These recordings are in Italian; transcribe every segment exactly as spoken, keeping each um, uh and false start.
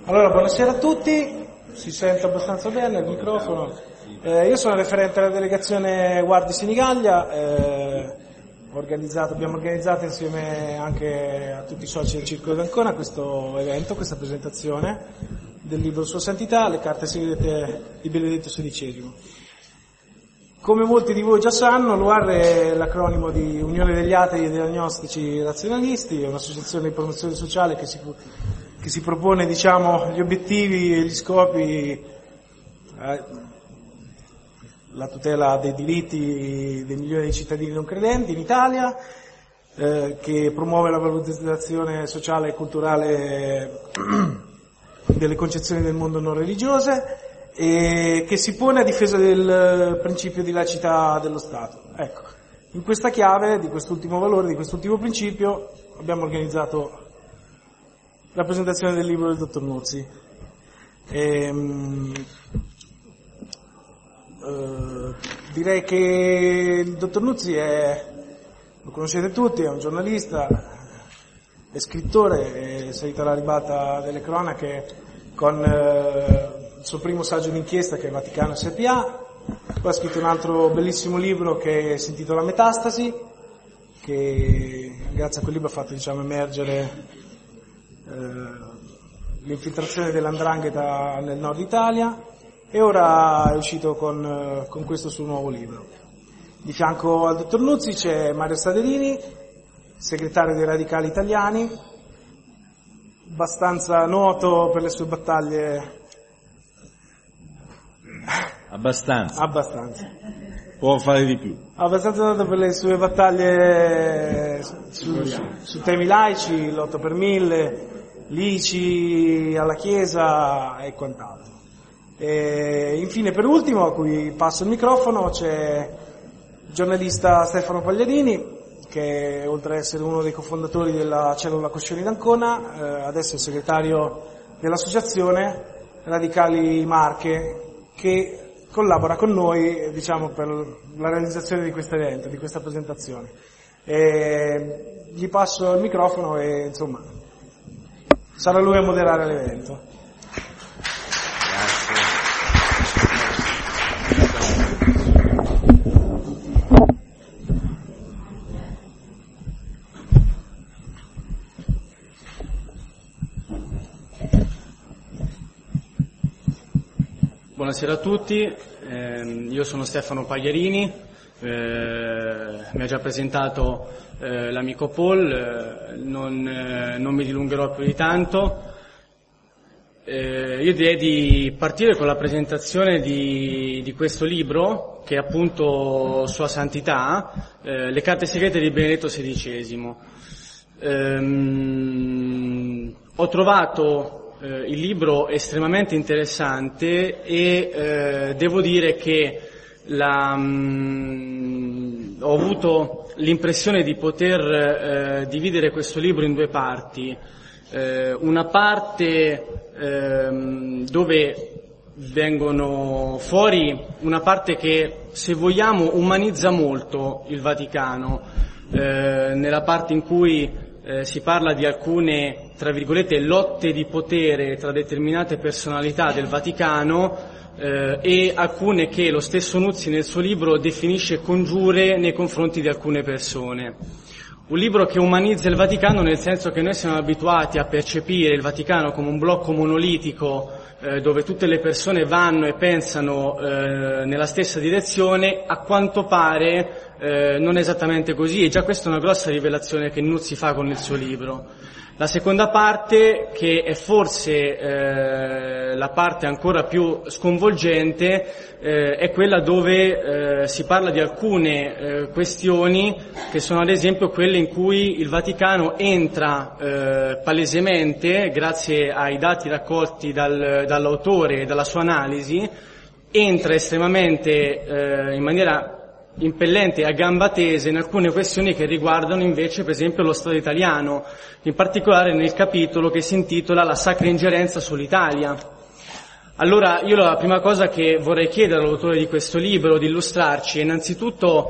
Allora, buonasera a tutti, si sente abbastanza bene il microfono. Eh, io sono referente della delegazione Guardi Senigallia, eh, organizzato, abbiamo organizzato insieme anche a tutti i soci del Circolo d'Ancona questo evento, questa presentazione del libro Sua Santità, le carte segrete di Benedetto sedicesimo. Come molti di voi già sanno, l'U A R è l'acronimo di Unione degli Atei e degli Agnostici Razionalisti, è un'associazione di promozione sociale che si, che si propone, diciamo, gli obiettivi e gli scopi, eh, la tutela dei diritti dei milioni di cittadini non credenti in Italia, eh, che promuove la valorizzazione sociale e culturale delle concezioni del mondo non religiose, e che si pone a difesa del principio di laicità dello Stato. Ecco, in questa chiave, di quest'ultimo valore, di quest'ultimo principio, abbiamo organizzato la presentazione del libro del dottor Nuzzi. E, um, uh, direi che il dottor Nuzzi è, lo conoscete tutti, è un giornalista, è scrittore, è salito alla ribalta delle cronache con uh, il suo primo saggio d'inchiesta, che è Vaticano S P A, poi ha scritto un altro bellissimo libro che si intitola Metastasi, che grazie a quel libro ha fatto, diciamo, emergere eh, l'infiltrazione dell'andrangheta nel nord Italia, e ora è uscito con, con questo suo nuovo libro. Di fianco al dottor Nuzzi c'è Mario Staderini, segretario dei Radicali Italiani, abbastanza noto per le sue battaglie. Abbastanza. Abbastanza. Può fare di più. Abbastanza noto per le sue battaglie su, su, su temi laici, l'otto per mille, l'I C I alla Chiesa e quant'altro. E infine, per ultimo, a cui passo il microfono, c'è il giornalista Stefano Pagliarini, che oltre ad essere uno dei cofondatori della cellula Coscioni d'Ancona, eh, adesso è il segretario dell'associazione Radicali Marche, che collabora con noi, diciamo, per la realizzazione di questo evento, di questa presentazione. E gli passo il microfono e, insomma, sarà lui a moderare l'evento. Buonasera a tutti, eh, io sono Stefano Pagliarini, eh, mi ha già presentato eh, l'amico Paul, eh, non, eh, non mi dilungherò più di tanto. Eh, io direi di partire con la presentazione di, di questo libro, che è appunto Sua Santità, eh, le carte segrete di Benedetto sedicesimo. Ehm, ho trovato Eh, il libro estremamente interessante e eh, devo dire che la, mh, ho avuto l'impressione di poter eh, dividere questo libro in due parti. Eh, una parte eh, dove vengono fuori una parte che, se vogliamo, umanizza molto il Vaticano, eh, nella parte in cui Eh, si parla di alcune, tra virgolette, lotte di potere tra determinate personalità del Vaticano eh, e alcune che lo stesso Nuzzi nel suo libro definisce congiure nei confronti di alcune persone. Un libro che umanizza il Vaticano, nel senso che noi siamo abituati a percepire il Vaticano come un blocco monolitico eh, dove tutte le persone vanno e pensano eh, nella stessa direzione. A quanto pare eh, non è esattamente così, e già questa è una grossa rivelazione che Nuzzi fa con il suo libro. La seconda parte, che è forse eh, la parte ancora più sconvolgente, eh, è quella dove eh, si parla di alcune eh, questioni che sono ad esempio quelle in cui il Vaticano entra eh, palesemente, grazie ai dati raccolti dal, dall'autore e dalla sua analisi, entra estremamente eh, in maniera impellente a gamba tesa in alcune questioni che riguardano invece, per esempio, lo Stato italiano, in particolare nel capitolo che si intitola La sacra ingerenza sull'Italia. Allora, io la prima cosa che vorrei chiedere all'autore di questo libro di illustrarci è innanzitutto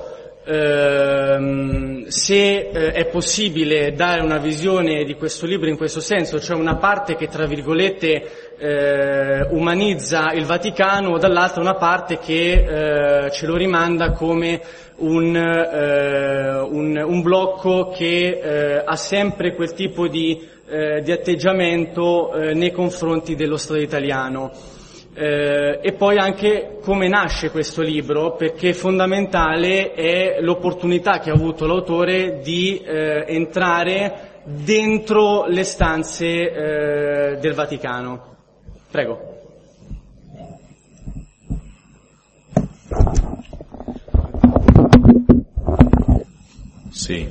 ehm, se eh, è possibile dare una visione di questo libro in questo senso, cioè una parte che tra virgolette eh, umanizza il Vaticano, o dall'altra una parte che eh, ce lo rimanda come un, eh, un, un blocco che eh, ha sempre quel tipo di, eh, di atteggiamento eh, nei confronti dello Stato italiano. Eh, e poi anche come nasce questo libro, perché fondamentale è l'opportunità che ha avuto l'autore di eh, entrare dentro le stanze eh, del Vaticano. Prego. Sì.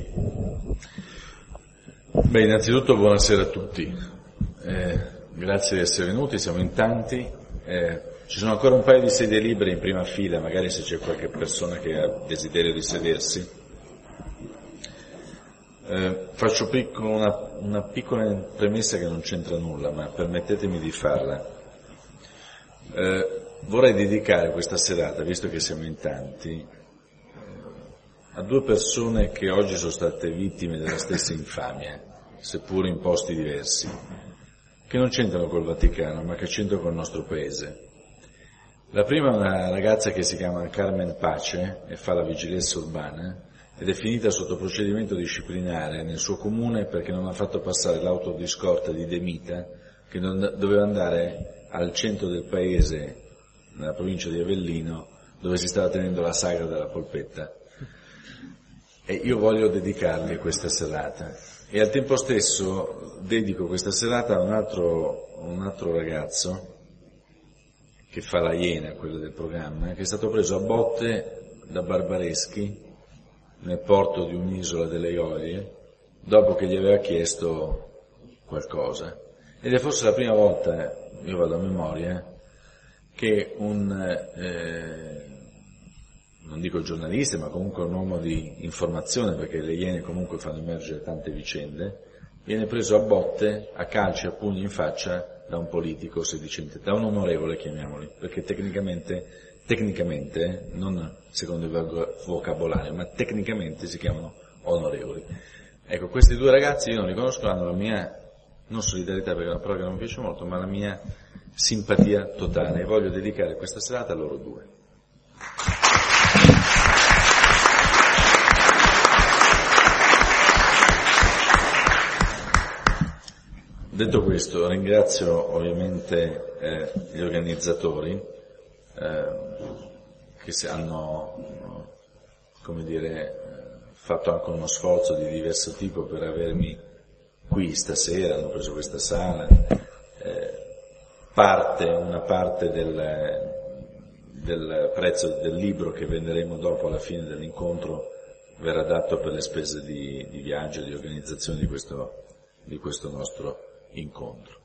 Beh, innanzitutto buonasera a tutti. Eh, grazie di essere venuti, siamo in tanti. Eh, ci sono ancora un paio di sedie libere in prima fila, magari se c'è qualche persona che ha desiderio di sedersi. Eh, faccio picco, una, una piccola premessa che non c'entra nulla, ma permettetemi di farla. Eh, vorrei dedicare questa serata, visto che siamo in tanti, a due persone che oggi sono state vittime della stessa infamia, seppur in posti diversi, che non c'entrano col Vaticano, ma che c'entrano col nostro paese. La prima è una ragazza che si chiama Carmen Pace e fa la vigilanza urbana ed è finita sotto procedimento disciplinare nel suo comune perché non ha fatto passare l'auto di scorta di De Mita, che non doveva andare al centro del paese, nella provincia di Avellino, dove si stava tenendo la sagra della polpetta. E io voglio dedicargli questa serata. E al tempo stesso dedico questa serata a un altro, un altro ragazzo che fa la Iena, quello del programma, che è stato preso a botte da barbareschi nel porto di un'isola delle Eolie dopo che gli aveva chiesto qualcosa. Ed è forse la prima volta, io vado a memoria, che un, eh, non dico giornalista, ma comunque un uomo di informazione, perché le Iene comunque fanno emergere tante vicende, viene preso a botte, a calci, a pugni in faccia da un politico sedicente, da un onorevole, chiamiamoli, perché tecnicamente, tecnicamente, non secondo il vocabolario, ma tecnicamente si chiamano onorevoli. Ecco, questi due ragazzi io non li conosco, hanno la mia, non solidarietà perché è una parola che non mi piace molto, ma la mia simpatia totale, e voglio dedicare questa serata a loro due. Detto questo, ringrazio ovviamente eh, gli organizzatori eh, che hanno, come dire, fatto anche uno sforzo di diverso tipo per avermi qui stasera, hanno preso questa sala, eh, parte, una parte del, del prezzo del libro che venderemo dopo alla fine dell'incontro verrà dato per le spese di, di viaggio, di organizzazione di questo, di questo nostro incontro.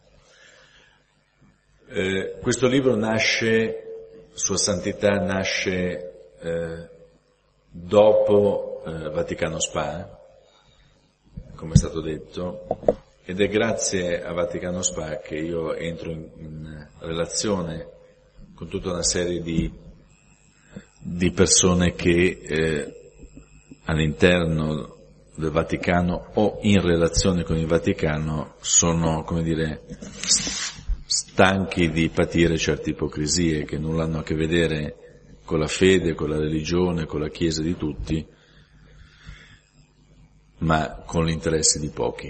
Eh, questo libro nasce, Sua Santità nasce eh, dopo eh, Vaticano Spa, come è stato detto, ed è grazie a Vaticano Spa che io entro in, in relazione con tutta una serie di, di persone che eh, all'interno del Vaticano o in relazione con il Vaticano sono, come dire, stanchi di patire certe ipocrisie che nulla hanno a che vedere con la fede, con la religione, con la Chiesa di tutti, ma con l'interesse di pochi.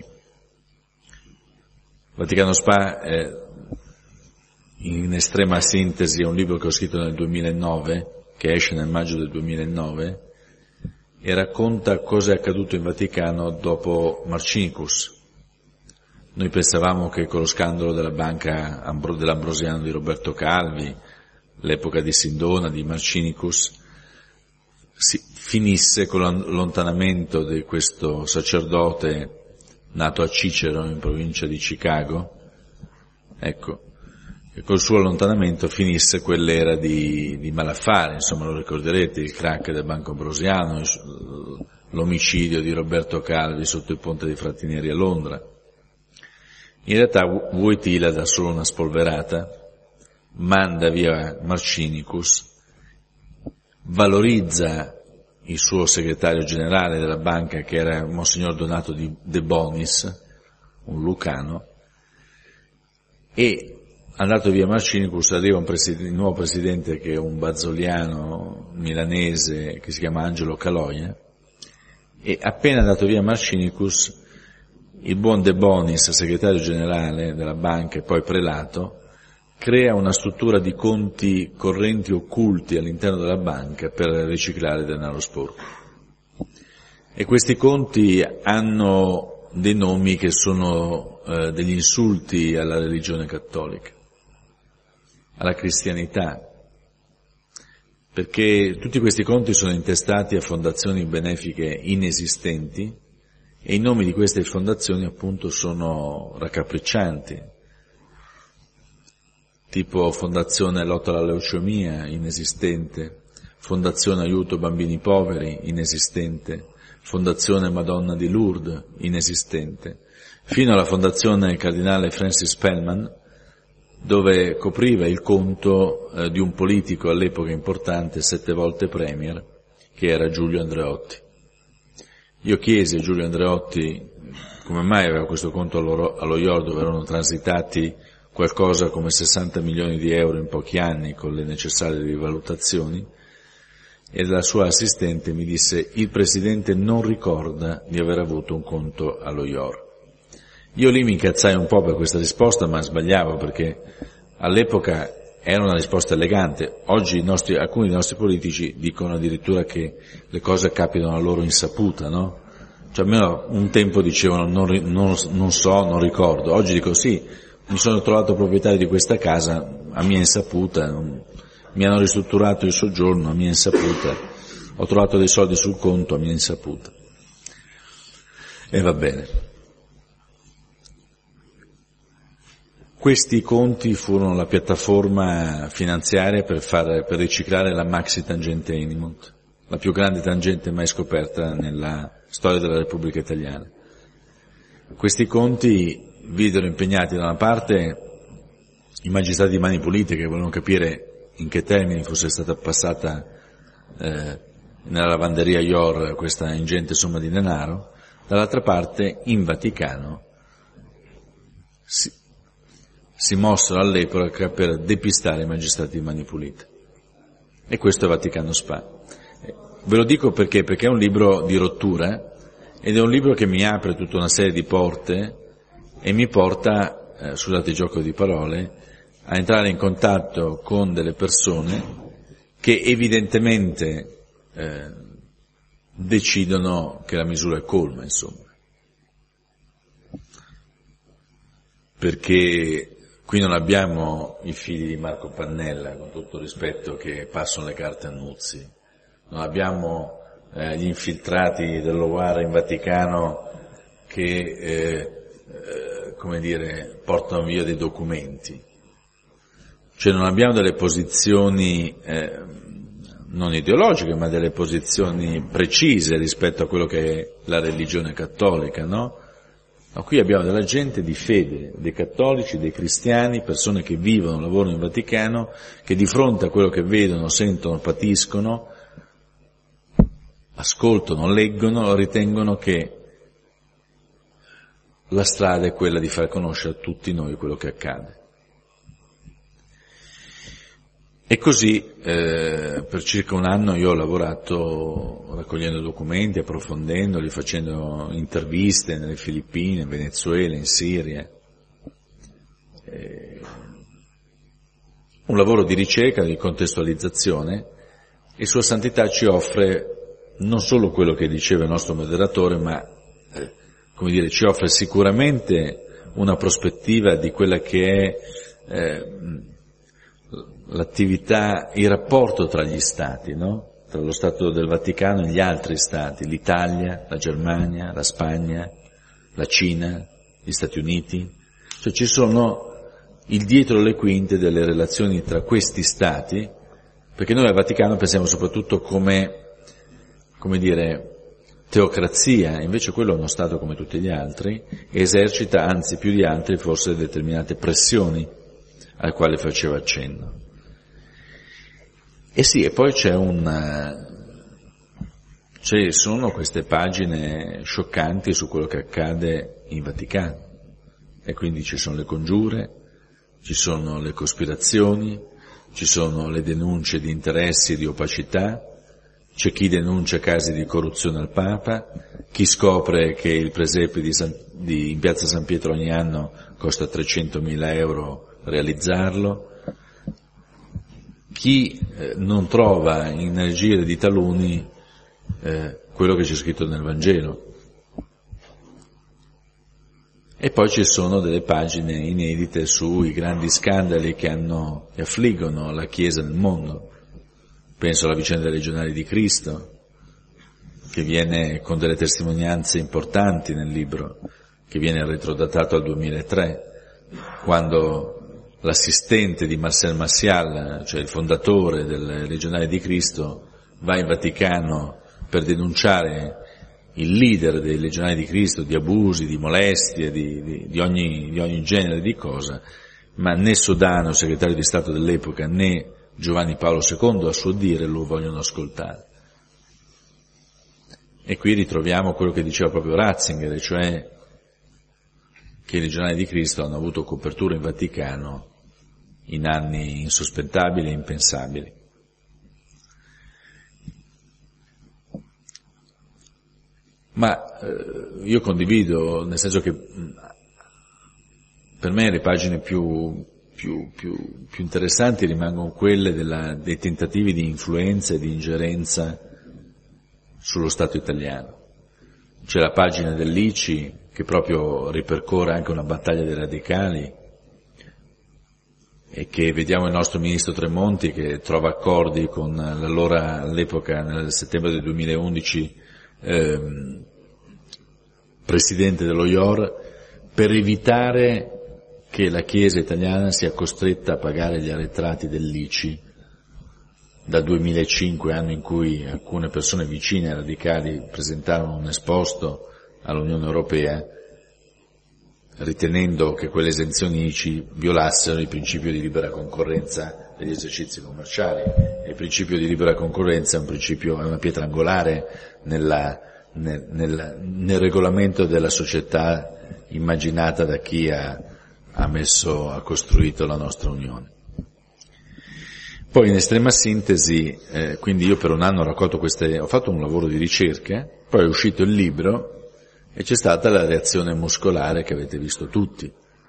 Vaticano Spa è, in estrema sintesi, è un libro che ho scritto nel duemilanove, che esce nel maggio del duemilanove, e racconta cosa è accaduto in Vaticano dopo Marcinicus. Noi pensavamo che con lo scandalo della banca Ambro- dell'Ambrosiano di Roberto Calvi, l'epoca di Sindona, di Marcinicus, si finisse con l'allontanamento di questo sacerdote nato a Cicero in provincia di Chicago, ecco, e col suo allontanamento finisse quell'era di, di malaffare, insomma lo ricorderete, il crack del Banco Ambrosiano, l'omicidio di Roberto Calvi sotto il ponte dei Frattineri a Londra. In realtà Wojtyla dà solo una spolverata, manda via Marcinicus, valorizza il suo segretario generale della banca, che era Monsignor Donato di De Bonis, un lucano, e andato via Marcinicus arriva un, presidente, un nuovo presidente che è un bazzoliano milanese che si chiama Angelo Caloia, e appena andato via Marcinicus il buon De Bonis, segretario generale della banca e poi prelato, crea una struttura di conti correnti occulti all'interno della banca per riciclare denaro sporco. E questi conti hanno dei nomi che sono eh, degli insulti alla religione cattolica, alla cristianità, perché tutti questi conti sono intestati a fondazioni benefiche inesistenti e i nomi di queste fondazioni appunto sono raccapriccianti, tipo Fondazione Lotta alla Leucemia, inesistente, Fondazione Aiuto Bambini Poveri, inesistente, Fondazione Madonna di Lourdes, inesistente, fino alla Fondazione Cardinale Francis Spellman, dove copriva il conto eh, di un politico all'epoca importante, sette volte premier, che era Giulio Andreotti. Io chiesi a Giulio Andreotti come mai aveva questo conto allo, allo I O R, dove erano transitati qualcosa come sessanta milioni di euro in pochi anni con le necessarie rivalutazioni, e la sua assistente mi disse: il Presidente non ricorda di aver avuto un conto allo I O R. Io lì mi incazzai un po' per questa risposta, ma sbagliavo, perché all'epoca era una risposta elegante. Oggi i nostri, alcuni dei nostri politici dicono addirittura che le cose capitano a loro insaputa, no? Cioè almeno un tempo dicevano non, non, non so, non ricordo. Oggi dico sì, mi sono trovato proprietario di questa casa a mia insaputa, mi hanno ristrutturato il soggiorno a mia insaputa, ho trovato dei soldi sul conto a mia insaputa. E va bene. Questi conti furono la piattaforma finanziaria per, far, per riciclare la Maxi Tangente Enimont, la più grande tangente mai scoperta nella storia della Repubblica Italiana. Questi conti videro impegnati da una parte i magistrati di Mani Pulite, che volevano capire in che termini fosse stata passata eh, nella lavanderia I O R questa ingente somma di denaro, dall'altra parte in Vaticano si, si mossero all'epoca per depistare i magistrati di Mani Pulite. E questo è Vaticano Spa. Ve lo dico perché? Perché è un libro di rottura ed è un libro che mi apre tutta una serie di porte e mi porta, eh, scusate il gioco di parole, a entrare in contatto con delle persone che evidentemente eh, decidono che la misura è colma, insomma. Perché qui non abbiamo i figli di Marco Pannella, con tutto il rispetto, che passano le carte a Nuzzi, non abbiamo eh, gli infiltrati dell'O A R in Vaticano che, eh, eh, come dire, portano via dei documenti. Cioè non abbiamo delle posizioni eh, non ideologiche, ma delle posizioni precise rispetto a quello che è la religione cattolica, no? Ma qui abbiamo della gente di fede, dei cattolici, dei cristiani, persone che vivono, lavorano in Vaticano, che di fronte a quello che vedono, sentono, patiscono, ascoltano, leggono, ritengono che la strada è quella di far conoscere a tutti noi quello che accade. E così eh, per circa un anno io ho lavorato raccogliendo documenti, approfondendoli, facendo interviste nelle Filippine, in Venezuela, in Siria. Eh, un lavoro di ricerca, di contestualizzazione, e Sua Santità ci offre non solo quello che diceva il nostro moderatore, ma eh, come dire, ci offre sicuramente una prospettiva di quella che è eh, l'attività, il rapporto tra gli stati, no? Tra lo Stato del Vaticano e gli altri stati, l'Italia, la Germania, la Spagna, la Cina, gli Stati Uniti. Cioè ci sono il dietro le quinte delle relazioni tra questi stati, perché noi al Vaticano pensiamo soprattutto come, come dire, teocrazia, invece quello è uno Stato come tutti gli altri, e esercita, anzi più di altri, forse determinate pressioni al quale faceva accenno. E sì, e poi c'è un, Ci sono queste pagine scioccanti su quello che accade in Vaticano, e quindi ci sono le congiure, ci sono le cospirazioni, ci sono le denunce di interessi, di opacità, c'è chi denuncia casi di corruzione al Papa, chi scopre che il presepe di San, di, in piazza San Pietro ogni anno costa trecentomila euro realizzarlo, chi eh, non trova in giro di taluni eh, quello che c'è scritto nel Vangelo. E poi ci sono delle pagine inedite sui grandi scandali che hanno, che affliggono la Chiesa nel mondo. Penso alla vicenda dei Legionari di Cristo, che viene con delle testimonianze importanti nel libro, che viene retrodatato al duemilatré, quando l'assistente di Marcel Massial, cioè il fondatore del Legionari di Cristo, va in Vaticano per denunciare il leader dei Legionari di Cristo di abusi, di molestie, di, di, di, ogni, di ogni genere di cosa, ma né Sodano, segretario di Stato dell'epoca, né Giovanni Paolo secondo, a suo dire, lo vogliono ascoltare. E qui ritroviamo quello che diceva proprio Ratzinger, cioè che i Legionari di Cristo hanno avuto copertura in Vaticano in anni insospettabili e impensabili. Ma eh, io condivido, nel senso che per me le pagine più, più, più, più interessanti rimangono quelle della, dei tentativi di influenza e di ingerenza sullo Stato italiano. C'è la pagina dell'I C I che proprio ripercorre anche una battaglia dei radicali e che vediamo il nostro ministro Tremonti che trova accordi con l'allora, all'epoca, nel settembre del duemilaundici, ehm, presidente dello I O R, per evitare che la Chiesa italiana sia costretta a pagare gli arretrati dell'I C I dal duemilacinque, anno in cui alcune persone vicine ai radicali presentarono un esposto all'Unione Europea ritenendo che quelle esenzioni I C I violassero il principio di libera concorrenza degli esercizi commerciali. E il principio di libera concorrenza è un principio, è una pietra angolare nella, nel, nel, nel regolamento della società immaginata da chi ha, ha messo, ha costruito la nostra Unione. Poi in estrema sintesi, eh, quindi io per un anno ho raccolto queste, ho fatto un lavoro di ricerca, poi è uscito il libro e c'è stata la reazione muscolare che avete visto tutti.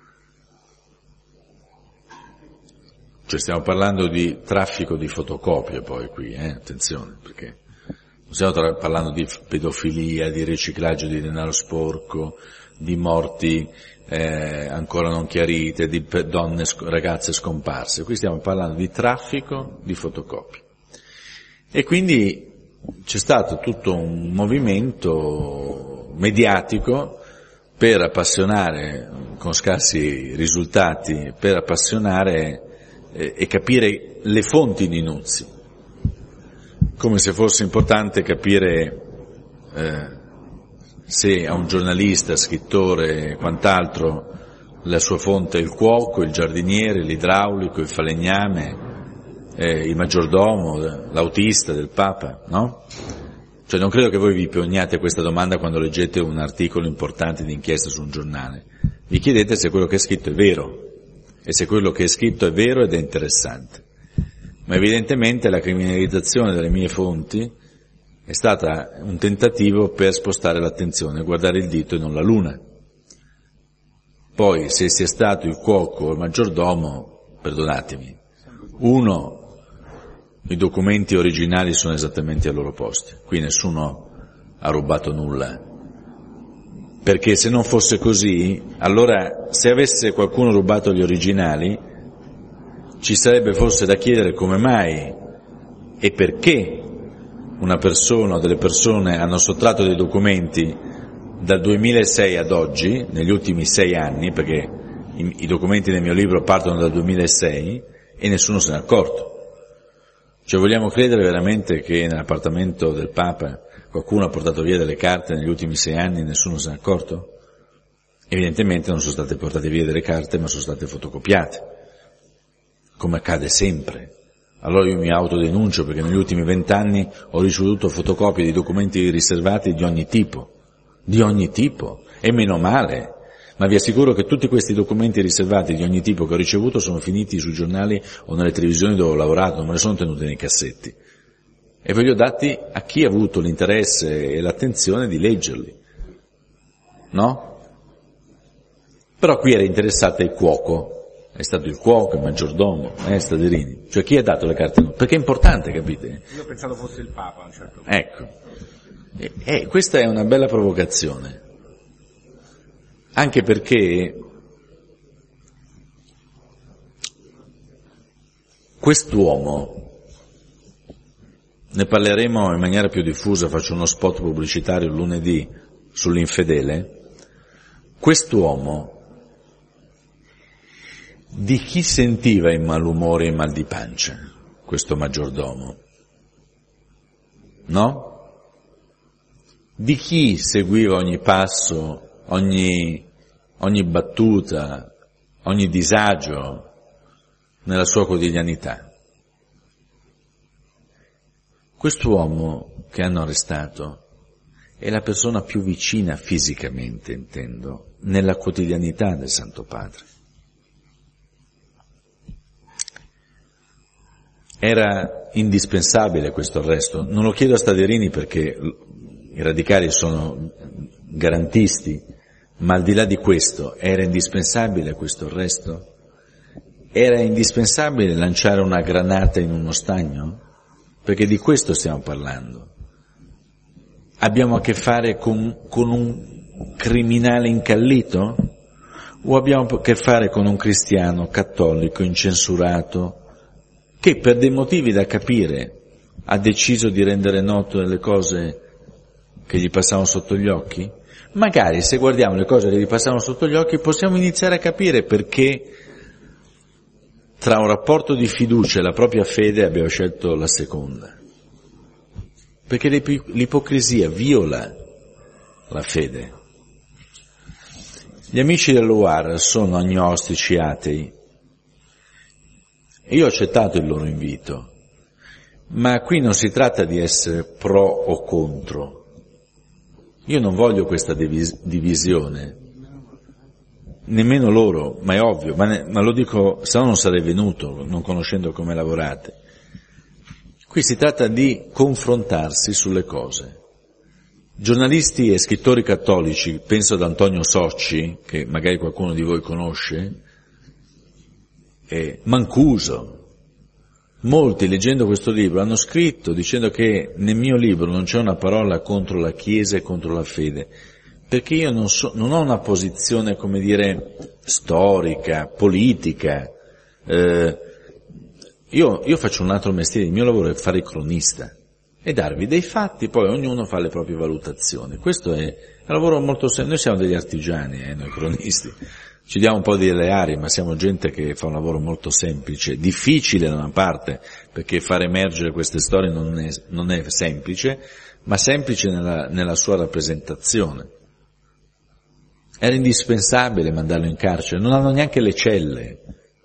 Cioè stiamo parlando di traffico di fotocopie poi qui, eh, attenzione, perché non stiamo tra- parlando di pedofilia, di riciclaggio di denaro sporco, di morti eh, ancora non chiarite, di donne, ragazze scomparse. Qui stiamo parlando di traffico di fotocopie. E quindi c'è stato tutto un movimento mediatico per appassionare, con scarsi risultati, per appassionare eh, e capire le fonti di Nuzzi, come se fosse importante capire eh, se a un giornalista, scrittore e quant'altro la sua fonte è il cuoco, il giardiniere, l'idraulico, il falegname, eh, il maggiordomo, l'autista del Papa, no? Cioè non credo che voi vi poniate questa domanda quando leggete un articolo importante di inchiesta su un giornale. Vi chiedete se quello che è scritto è vero, e se quello che è scritto è vero ed è interessante. Ma evidentemente la criminalizzazione delle mie fonti è stata un tentativo per spostare l'attenzione, guardare il dito e non la luna. Poi, se sia stato il cuoco o il maggiordomo, perdonatemi, uno, i documenti originali sono esattamente ai loro posti, qui nessuno ha rubato nulla. Perché se non fosse così, allora se avesse qualcuno rubato gli originali, ci sarebbe forse da chiedere come mai e perché una persona o delle persone hanno sottratto dei documenti dal duemilasei ad oggi, negli ultimi sei anni, perché i, i documenti del mio libro partono dal duemilasei e nessuno se ne è accorto. Cioè vogliamo credere veramente che nell'appartamento del Papa qualcuno ha portato via delle carte negli ultimi sei anni e nessuno se ne è accorto? Evidentemente non sono state portate via delle carte, ma sono state fotocopiate, come accade sempre Allora io mi autodenuncio perché negli ultimi vent'anni ho ricevuto fotocopie di documenti riservati di ogni tipo, di ogni tipo, e meno male, ma vi assicuro che tutti questi documenti riservati di ogni tipo che ho ricevuto sono finiti sui giornali o nelle televisioni dove ho lavorato, non me ne sono tenuti nei cassetti, e ve li ho dati a chi ha avuto l'interesse e l'attenzione di leggerli, no? Però qui era interessato il cuoco. È stato il cuoco, il maggiordomo, eh, Staderini. Cioè chi ha dato le carte? Perché è importante, capite? Io ho pensato fosse il Papa a un certo punto. Ecco. E, e questa è una bella provocazione. Anche perché quest'uomo, ne parleremo in maniera più diffusa, faccio uno spot pubblicitario lunedì sull'infedele, quest'uomo di chi sentiva il malumore e il mal di pancia, questo maggiordomo? No? Di chi seguiva ogni passo, ogni, ogni battuta, ogni disagio nella sua quotidianità? Quest'uomo che hanno arrestato è la persona più vicina fisicamente, intendo, nella quotidianità del Santo Padre. Era indispensabile questo arresto. Non lo chiedo a Staderini perché i radicali sono garantisti, ma al di là di questo, era indispensabile questo arresto? Era indispensabile lanciare una granata in uno stagno? Perché di questo stiamo parlando. Abbiamo a che fare con, con un criminale incallito? O abbiamo a che fare con un cristiano cattolico incensurato che per dei motivi da capire ha deciso di rendere note le cose che gli passavano sotto gli occhi? Magari se guardiamo le cose che gli passavano sotto gli occhi possiamo iniziare a capire perché tra un rapporto di fiducia e la propria fede abbiamo scelto la seconda. Perché l'ipocrisia viola la fede. Gli amici dell'O U A R sono agnostici, atei. Io ho accettato il loro invito, ma qui non si tratta di essere pro o contro. Io non voglio questa divis- divisione, nemmeno loro, ma è ovvio, ma, ne- ma lo dico, se no non sarei venuto, non conoscendo come lavorate. Qui si tratta di confrontarsi sulle cose. Giornalisti e scrittori cattolici, penso ad Antonio Socci, che magari qualcuno di voi conosce, e Mancuso, molti leggendo questo libro hanno scritto dicendo che nel mio libro non c'è una parola contro la Chiesa e contro la fede, perché io non, so, non ho una posizione, come dire, storica, politica, eh, io, io faccio un altro mestiere, il mio lavoro è fare il cronista e darvi dei fatti, poi ognuno fa le proprie valutazioni. Questo è un lavoro molto semplice, noi siamo degli artigiani, eh, noi cronisti. Ci diamo un po' di leari, ma siamo gente che fa un lavoro molto semplice, difficile da una parte, perché far emergere queste storie non è, non è semplice, ma semplice nella, nella sua rappresentazione. Era indispensabile mandarlo in carcere, non hanno neanche le celle,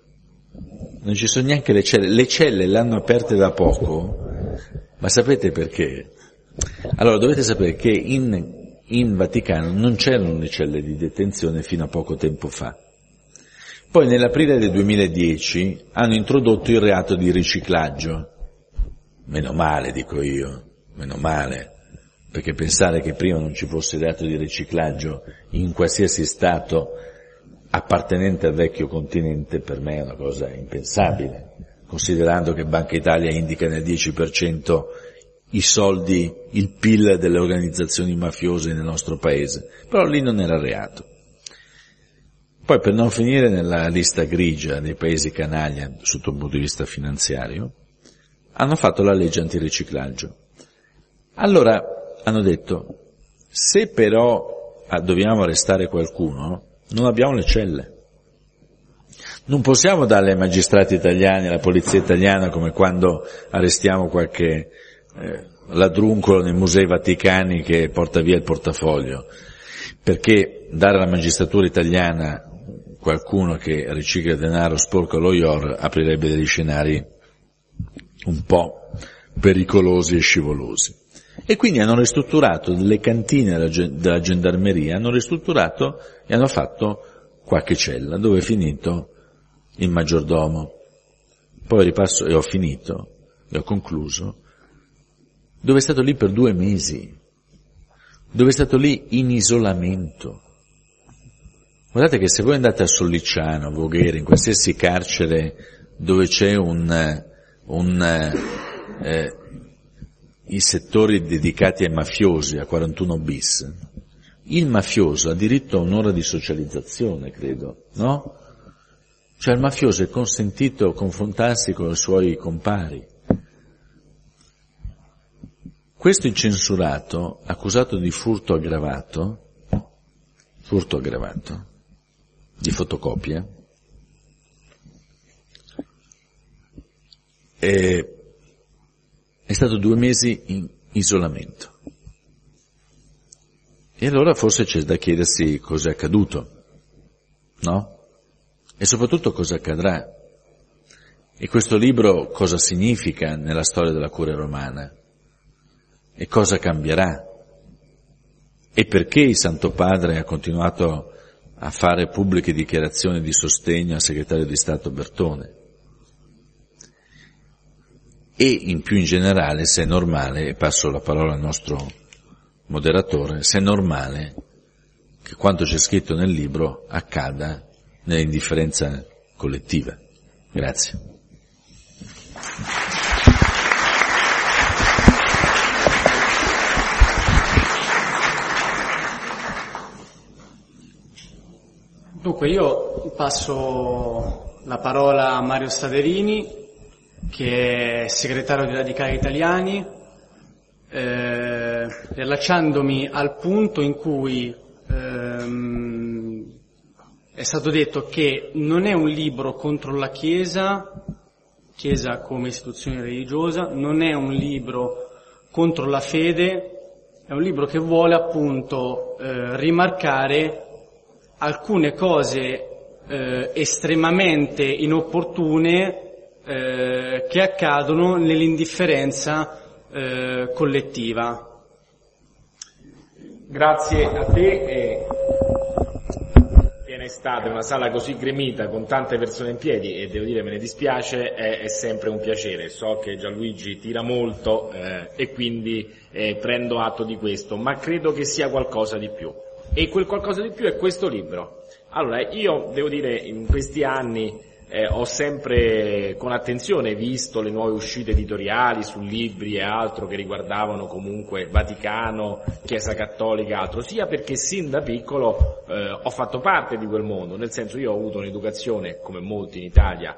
non ci sono neanche le celle, le celle l'hanno aperte da poco, ma sapete perché? Allora dovete sapere che in In Vaticano non c'erano le celle di detenzione fino a poco tempo fa. Poi nell'aprile del duemiladieci hanno introdotto il reato di riciclaggio. Meno male, dico io, meno male, perché pensare che prima non ci fosse il reato di riciclaggio in qualsiasi stato appartenente al vecchio continente per me è una cosa impensabile, considerando che Banca Italia indica nel dieci per cento i soldi, il P I L delle organizzazioni mafiose nel nostro paese, però lì non era reato. Poi per non finire nella lista grigia dei paesi canaglia sotto il punto di vista finanziario, hanno fatto la legge antiriciclaggio. Allora hanno detto, se però dobbiamo arrestare qualcuno, non abbiamo le celle. Non possiamo darle ai magistrati italiani, alla polizia italiana, come quando arrestiamo qualche Eh, ladruncolo nei musei vaticani che porta via il portafoglio, perché dare alla magistratura italiana qualcuno che ricicla denaro sporco allo I O R aprirebbe degli scenari un po' pericolosi e scivolosi. E quindi hanno ristrutturato le cantine della gendarmeria, hanno ristrutturato e hanno fatto qualche cella, dove è finito il maggiordomo. Poi ripasso, e ho finito, e ho concluso, dove è stato lì per due mesi, dove è stato lì in isolamento. Guardate che se voi andate a Sollicciano, a Voghera, in qualsiasi carcere dove c'è un, un eh, i settori dedicati ai mafiosi, a quarantuno bis, il mafioso ha diritto a un'ora di socializzazione, credo, no? Cioè al mafioso è consentito confrontarsi con i suoi compari. Questo incensurato, accusato di furto aggravato, furto aggravato, di fotocopie, è, è stato due mesi in isolamento. E allora forse c'è da chiedersi cosa è accaduto, no? E soprattutto cosa accadrà. E questo libro cosa significa nella storia della Curia romana? E cosa cambierà? E perché il Santo Padre ha continuato a fare pubbliche dichiarazioni di sostegno al segretario di Stato Bertone? E in più in generale, se è normale, e passo la parola al nostro moderatore, se è normale che quanto c'è scritto nel libro accada nell'indifferenza collettiva. Grazie. Dunque io passo la parola a Mario Staderini, che è segretario dei Radicali Italiani, eh, riallacciandomi al punto in cui ehm, è stato detto che non è un libro contro la Chiesa, Chiesa come istituzione religiosa, non è un libro contro la fede, è un libro che vuole appunto eh, rimarcare alcune cose eh, estremamente inopportune eh, che accadono nell'indifferenza eh, collettiva. Grazie a te. Eh, piena estate, una sala così gremita con tante persone in piedi, e devo dire me ne dispiace, è, è sempre un piacere. So che Gianluigi tira molto eh, e quindi eh, prendo atto di questo, ma credo che sia qualcosa di più. E quel qualcosa di più è questo libro. Allora, io devo dire, in questi anni eh, ho sempre con attenzione visto le nuove uscite editoriali su libri e altro che riguardavano comunque Vaticano, Chiesa Cattolica e altro, sia perché sin da piccolo eh, ho fatto parte di quel mondo, nel senso io ho avuto un'educazione, come molti in Italia,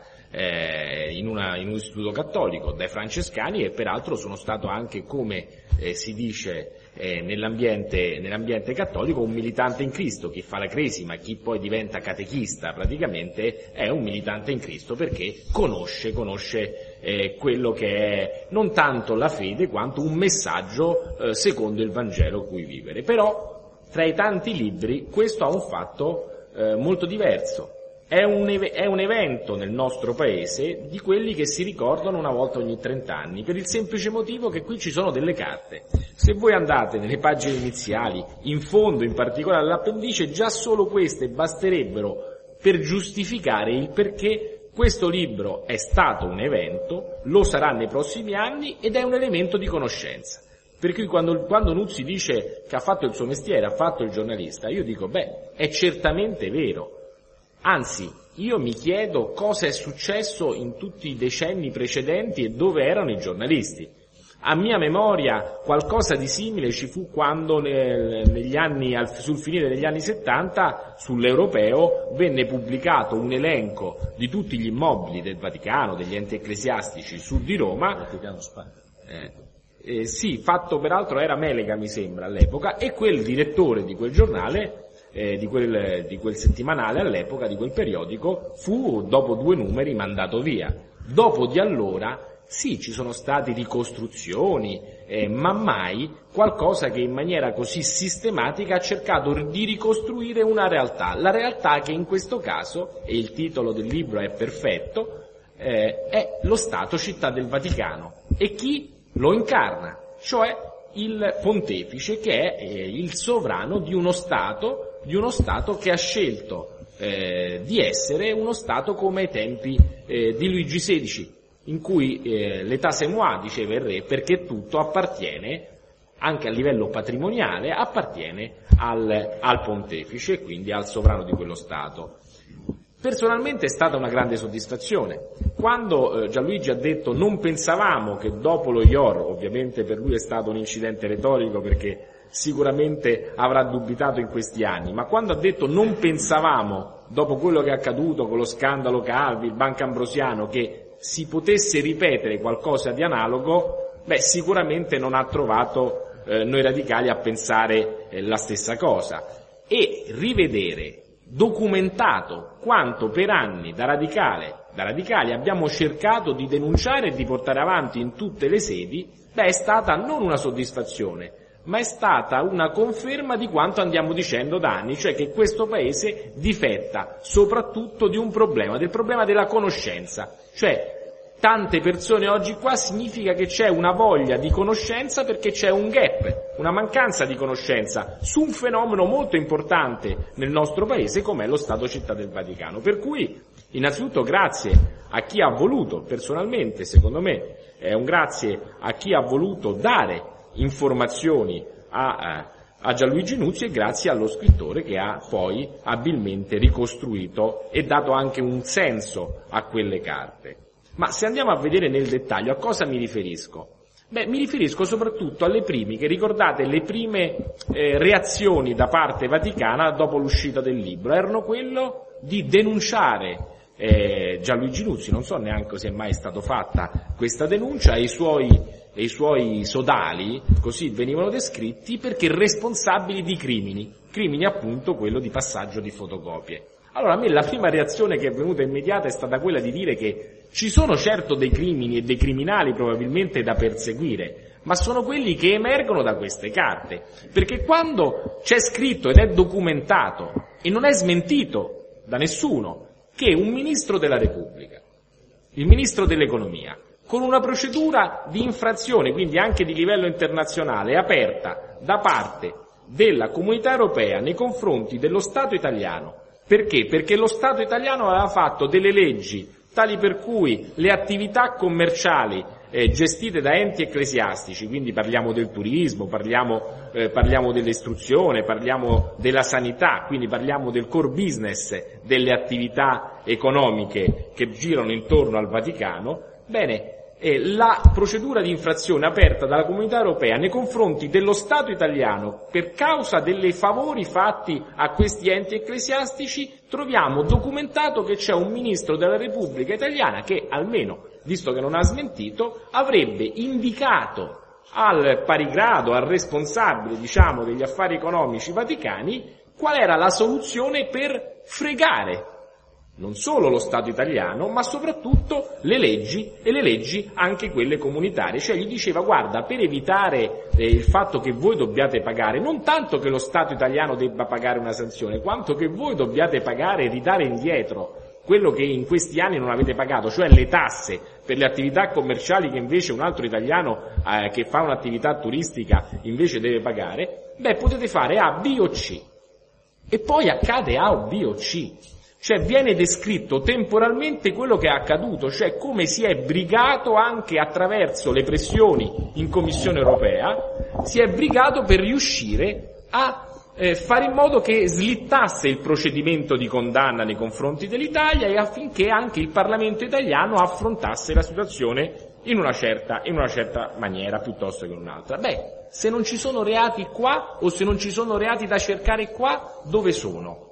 eh, in, una, in un istituto cattolico dai francescani, e peraltro sono stato anche, come eh, si dice eh, nell'ambiente, nell'ambiente cattolico, un militante in Cristo. Chi fa la cresima, chi poi diventa catechista praticamente è un militante in Cristo, perché conosce, conosce eh, quello che è non tanto la fede quanto un messaggio eh, secondo il Vangelo cui vivere. Però tra i tanti libri questo ha un fatto eh, molto diverso. È un, è un evento nel nostro paese di quelli che si ricordano una volta ogni trent'anni, per il semplice motivo che qui ci sono delle carte. Se voi andate nelle pagine iniziali, in fondo in particolare all'appendice, già solo queste basterebbero per giustificare il perché questo libro è stato un evento, lo sarà nei prossimi anni ed è un elemento di conoscenza. Per cui quando, quando Nuzzi dice che ha fatto il suo mestiere, ha fatto il giornalista, io dico, beh, è certamente vero. Anzi, io mi chiedo cosa è successo in tutti i decenni precedenti e dove erano i giornalisti. A mia memoria qualcosa di simile ci fu quando nel, negli anni, al, sul finire degli anni settanta sull'Europeo venne pubblicato un elenco di tutti gli immobili del Vaticano, degli enti ecclesiastici su di Roma. Vaticano Spagna. Eh, eh, sì, fatto peraltro era Melega mi sembra all'epoca, e quel direttore di quel giornale Eh, di, quel, di quel settimanale all'epoca, di quel periodico, fu dopo due numeri mandato via. Dopo di allora, sì, ci sono state ricostruzioni, eh, ma mai qualcosa che in maniera così sistematica ha cercato di ricostruire una realtà. La realtà che in questo caso, e il titolo del libro è perfetto, eh, è lo Stato città del Vaticano. E chi lo incarna? Cioè il pontefice, che è eh, il sovrano di uno Stato, di uno Stato che ha scelto eh, di essere uno Stato come ai tempi eh, di Luigi sedicesimo, in cui eh, l'età c'est moi, diceva il re, perché tutto appartiene, anche a livello patrimoniale, appartiene al, al pontefice e quindi al sovrano di quello Stato. Personalmente è stata una grande soddisfazione. Quando eh, Gianluigi ha detto non pensavamo che dopo lo I O R, ovviamente per lui è stato un incidente retorico perché sicuramente avrà dubitato in questi anni, ma quando ha detto non pensavamo, dopo quello che è accaduto con lo scandalo Calvi, il Banco Ambrosiano, che si potesse ripetere qualcosa di analogo, beh, sicuramente non ha trovato eh, noi radicali a pensare eh, la stessa cosa. E rivedere documentato quanto per anni da, radicale, da radicali abbiamo cercato di denunciare e di portare avanti in tutte le sedi, beh, è stata non una soddisfazione, ma è stata una conferma di quanto andiamo dicendo da anni, cioè che questo Paese difetta soprattutto di un problema, del problema della conoscenza, cioè tante persone oggi qua significa che c'è una voglia di conoscenza perché c'è un gap, una mancanza di conoscenza su un fenomeno molto importante nel nostro Paese come è lo Stato città del Vaticano. Per cui innanzitutto grazie a chi ha voluto, personalmente secondo me è un grazie a chi ha voluto dare informazioni a, a Gianluigi Nuzzi e grazie allo scrittore che ha poi abilmente ricostruito e dato anche un senso a quelle carte. Ma se andiamo a vedere nel dettaglio a cosa mi riferisco? Beh, mi riferisco soprattutto alle prime, che ricordate le prime eh, reazioni da parte vaticana dopo l'uscita del libro, erano quello di denunciare eh, Gianluigi Nuzzi, non so neanche se è mai stata fatta questa denuncia, e i suoi, e i suoi sodali, così venivano descritti, perché responsabili di crimini, crimini appunto quello di passaggio di fotocopie. Allora a me la prima reazione che è venuta immediata è stata quella di dire che ci sono certo dei crimini e dei criminali probabilmente da perseguire, ma sono quelli che emergono da queste carte, perché quando c'è scritto ed è documentato e non è smentito da nessuno che un ministro della Repubblica, il ministro dell'economia, con una procedura di infrazione, quindi anche di livello internazionale, aperta da parte della Comunità Europea nei confronti dello Stato italiano. Perché? Perché lo Stato italiano aveva fatto delle leggi tali per cui le attività commerciali eh, gestite da enti ecclesiastici, quindi parliamo del turismo, parliamo, eh, parliamo dell'istruzione, parliamo della sanità, quindi parliamo del core business delle attività economiche che girano intorno al Vaticano, bene, eh, la procedura di infrazione aperta dalla Comunità Europea nei confronti dello Stato italiano per causa delle favori fatti a questi enti ecclesiastici, troviamo documentato che c'è un ministro della Repubblica italiana che, almeno, visto che non ha smentito, avrebbe indicato al parigrado, al responsabile, diciamo, degli affari economici vaticani, qual era la soluzione per fregare non solo lo Stato italiano, ma soprattutto le leggi, e le leggi anche quelle comunitarie. Cioè gli diceva: guarda, per evitare eh, il fatto che voi dobbiate pagare, non tanto che lo Stato italiano debba pagare una sanzione, quanto che voi dobbiate pagare e ridare indietro quello che in questi anni non avete pagato, cioè le tasse per le attività commerciali che invece un altro italiano eh, che fa un'attività turistica invece deve pagare, beh, potete fare A, B o C. E poi accade A o B o C. Cioè viene descritto temporalmente quello che è accaduto, cioè come si è brigato anche attraverso le pressioni in Commissione Europea, si è brigato per riuscire a eh, fare in modo che slittasse il procedimento di condanna nei confronti dell'Italia e affinché anche il Parlamento italiano affrontasse la situazione in una certa, in una certa maniera piuttosto che in un'altra. Beh, se non ci sono reati qua o se non ci sono reati da cercare qua, dove sono?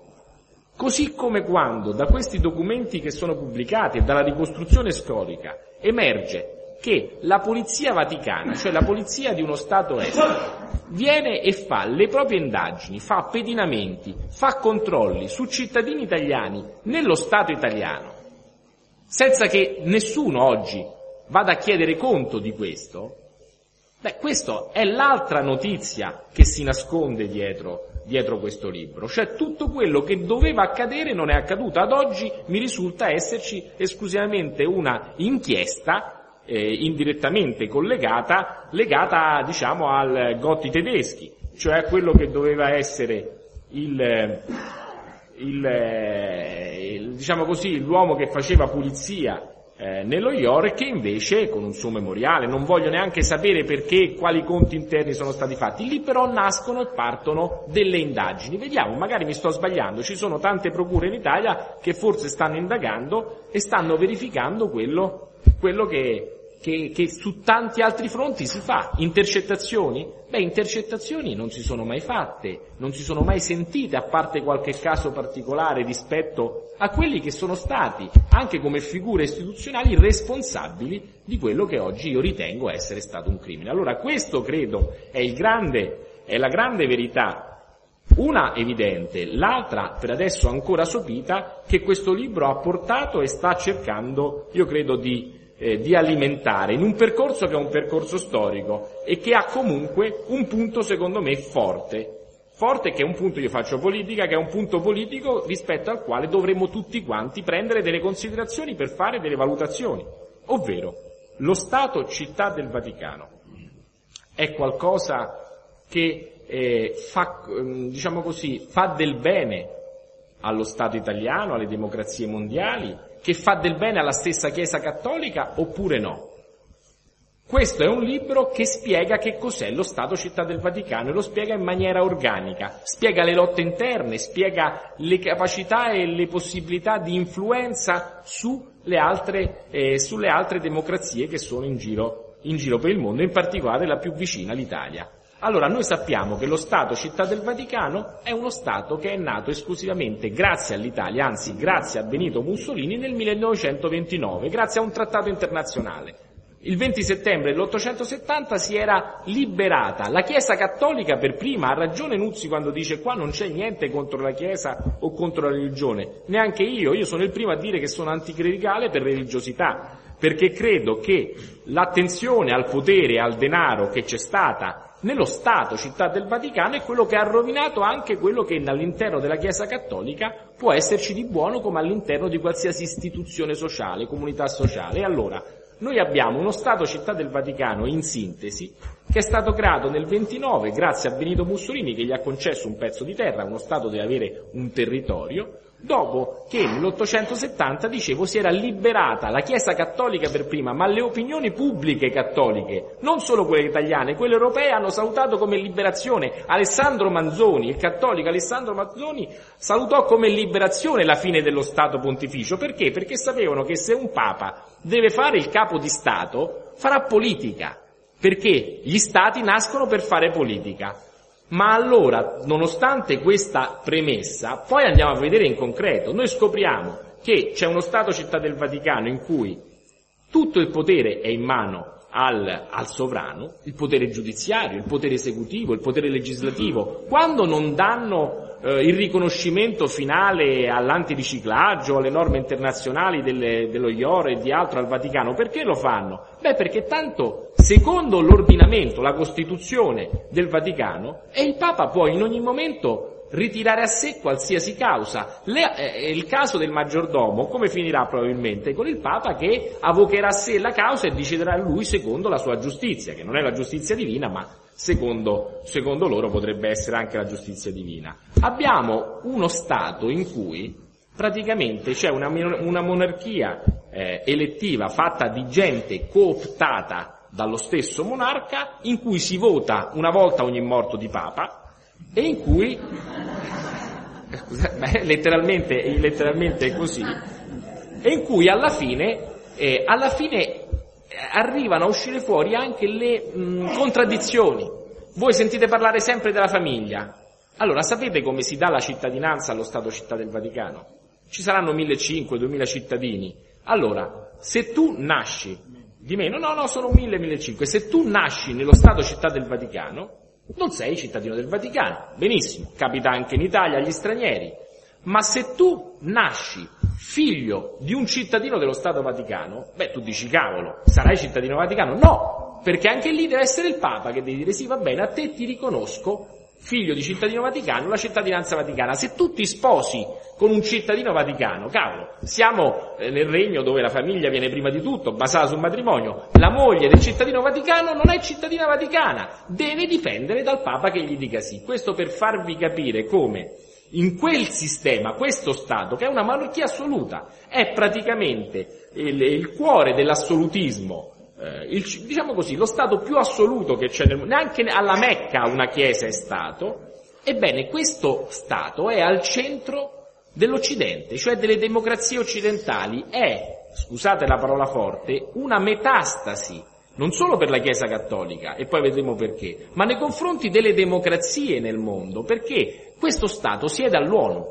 Così come quando da questi documenti che sono pubblicati e dalla ricostruzione storica emerge che la polizia vaticana, cioè la polizia di uno Stato estero, viene e fa le proprie indagini, fa pedinamenti, fa controlli su cittadini italiani nello Stato italiano, senza che nessuno oggi vada a chiedere conto di questo, beh, questa è l'altra notizia che si nasconde dietro dietro questo libro, cioè tutto quello che doveva accadere non è accaduto. Ad oggi mi risulta esserci esclusivamente una inchiesta eh, indirettamente collegata, legata diciamo al Gotti tedeschi, cioè a quello che doveva essere il, il, il diciamo così, l'uomo che faceva pulizia Eh, nello I O R, e che invece con un suo memoriale, non voglio neanche sapere perché, quali conti interni sono stati fatti, lì però nascono e partono delle indagini. Vediamo, magari mi sto sbagliando, ci sono tante procure in Italia che forse stanno indagando e stanno verificando quello, quello che, che, che su tanti altri fronti si fa. Intercettazioni? Beh, intercettazioni non si sono mai fatte, non si sono mai sentite, a parte qualche caso particolare rispetto a quelli che sono stati, anche come figure istituzionali, responsabili di quello che oggi io ritengo essere stato un crimine. Allora questo credo è il grande, è la grande verità, una evidente, l'altra per adesso ancora sopita, che questo libro ha portato e sta cercando, io credo, di Eh, di alimentare in un percorso che è un percorso storico e che ha comunque un punto secondo me forte, forte che è un punto, io faccio politica, che è un punto politico rispetto al quale dovremmo tutti quanti prendere delle considerazioni per fare delle valutazioni, ovvero lo Stato Città del Vaticano è qualcosa che eh, fa, diciamo così, fa del bene allo Stato italiano, alle democrazie mondiali, che fa del bene alla stessa Chiesa Cattolica oppure no? Questo è un libro che spiega che cos'è lo Stato Città del Vaticano e lo spiega in maniera organica, spiega le lotte interne, spiega le capacità e le possibilità di influenza sulle altre, eh, sulle altre democrazie che sono in giro, in giro per il mondo, in particolare la più vicina, l'Italia. Allora, noi sappiamo che lo Stato Città del Vaticano è uno Stato che è nato esclusivamente grazie all'Italia, anzi grazie a Benito Mussolini nel millenovecentoventinove, grazie a un trattato internazionale. Il venti settembre dell'ottocentosettanta si era liberata la Chiesa Cattolica per prima, ha ragione Nuzzi quando dice qua non c'è niente contro la Chiesa o contro la religione, neanche io, io sono il primo a dire che sono anticlericale per religiosità, perché credo che l'attenzione al potere e al denaro che c'è stata nello Stato Città del Vaticano è quello che ha rovinato anche quello che all'interno della Chiesa Cattolica può esserci di buono come all'interno di qualsiasi istituzione sociale, comunità sociale. E allora noi abbiamo uno Stato Città del Vaticano, in sintesi, che è stato creato nel ventinove grazie a Benito Mussolini che gli ha concesso un pezzo di terra, uno Stato deve avere un territorio, dopo che nell'ottocentosettanta, dicevo, si era liberata la Chiesa Cattolica per prima, ma le opinioni pubbliche cattoliche, non solo quelle italiane, quelle europee, hanno salutato come liberazione. Alessandro Manzoni, il cattolico Alessandro Manzoni, salutò come liberazione la fine dello Stato Pontificio. Perché? Perché sapevano che se un Papa deve fare il capo di Stato, farà politica, perché gli Stati nascono per fare politica. Ma allora, nonostante questa premessa, poi andiamo a vedere in concreto, noi scopriamo che c'è uno Stato Città del Vaticano in cui tutto il potere è in mano al, al sovrano, il potere giudiziario, il potere esecutivo, il potere legislativo, quando non danno eh, il riconoscimento finale all'antiriciclaggio, alle norme internazionali delle, dello I O R e di altro al Vaticano, perché lo fanno? Beh, perché tanto, secondo l'ordinamento, la Costituzione del Vaticano, e il Papa può in ogni momento ritirare a sé qualsiasi causa. Le, eh, il caso del maggiordomo, come finirà probabilmente? Con il Papa che avocherà a sé la causa e deciderà lui secondo la sua giustizia, che non è la giustizia divina, ma secondo, secondo loro potrebbe essere anche la giustizia divina. Abbiamo uno Stato in cui praticamente c'è una, una monarchia eh, elettiva fatta di gente cooptata dallo stesso monarca, in cui si vota una volta ogni morto di Papa, e in cui, scusa, beh, letteralmente, letteralmente è così, e in cui alla fine, eh, alla fine arrivano a uscire fuori anche le mh, contraddizioni. Voi sentite parlare sempre della famiglia. Allora, sapete come si dà la cittadinanza allo Stato Città del Vaticano? Ci saranno millecinquecento duemila cittadini. Allora, se tu nasci di meno, no, no, sono mille millecinquecento, se tu nasci nello Stato Città del Vaticano, non sei cittadino del Vaticano, benissimo, capita anche in Italia agli stranieri, ma se tu nasci figlio di un cittadino dello Stato Vaticano, beh, tu dici, cavolo, sarai cittadino Vaticano? No, perché anche lì deve essere il Papa che deve dire, sì, va bene, a te ti riconosco figlio di cittadino vaticano, la cittadinanza vaticana. Se tu ti sposi con un cittadino vaticano, cavolo, siamo nel regno dove la famiglia viene prima di tutto, basata sul matrimonio, la moglie del cittadino vaticano non è cittadina vaticana, deve dipendere dal Papa che gli dica sì. Questo per farvi capire come in quel sistema, questo Stato, che è una monarchia assoluta, è praticamente il, il cuore dell'assolutismo, eh, il, diciamo così, lo Stato più assoluto che c'è nel mondo. Neanche alla Mecca una chiesa è Stato. Ebbene, questo Stato è al centro dell'Occidente, cioè delle democrazie occidentali, è, scusate la parola forte, una metastasi, non solo per la Chiesa cattolica, e poi vedremo perché, ma nei confronti delle democrazie nel mondo, perché questo Stato siede all'ONU,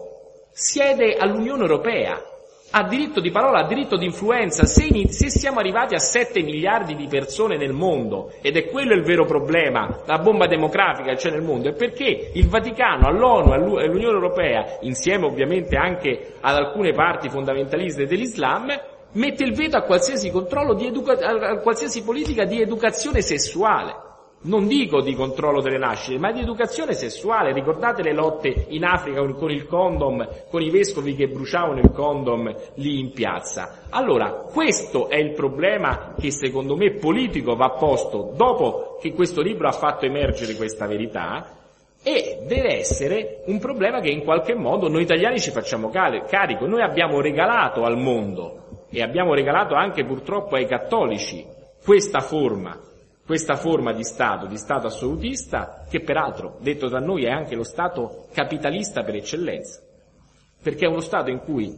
siede all'Unione Europea, ha diritto di parola, ha diritto di influenza. Se, se siamo arrivati a sette miliardi di persone nel mondo, ed è quello il vero problema, la bomba demografica che c'è nel mondo, è perché il Vaticano, all'ONU, all'Unione Europea, insieme ovviamente anche ad alcune parti fondamentaliste dell'Islam, mette il veto a qualsiasi controllo di educa- a qualsiasi politica di educazione sessuale. Non dico di controllo delle nascite, ma di educazione sessuale. Ricordate le lotte in Africa con il condom, con i vescovi che bruciavano il condom lì in piazza? Allora, questo è il problema che secondo me politico va posto dopo che questo libro ha fatto emergere questa verità, e deve essere un problema che in qualche modo noi italiani ci facciamo carico. Noi abbiamo regalato al mondo, e abbiamo regalato anche purtroppo ai cattolici, questa forma questa forma di Stato, di Stato assolutista, che peraltro, detto tra noi, è anche lo Stato capitalista per eccellenza, perché è uno Stato in cui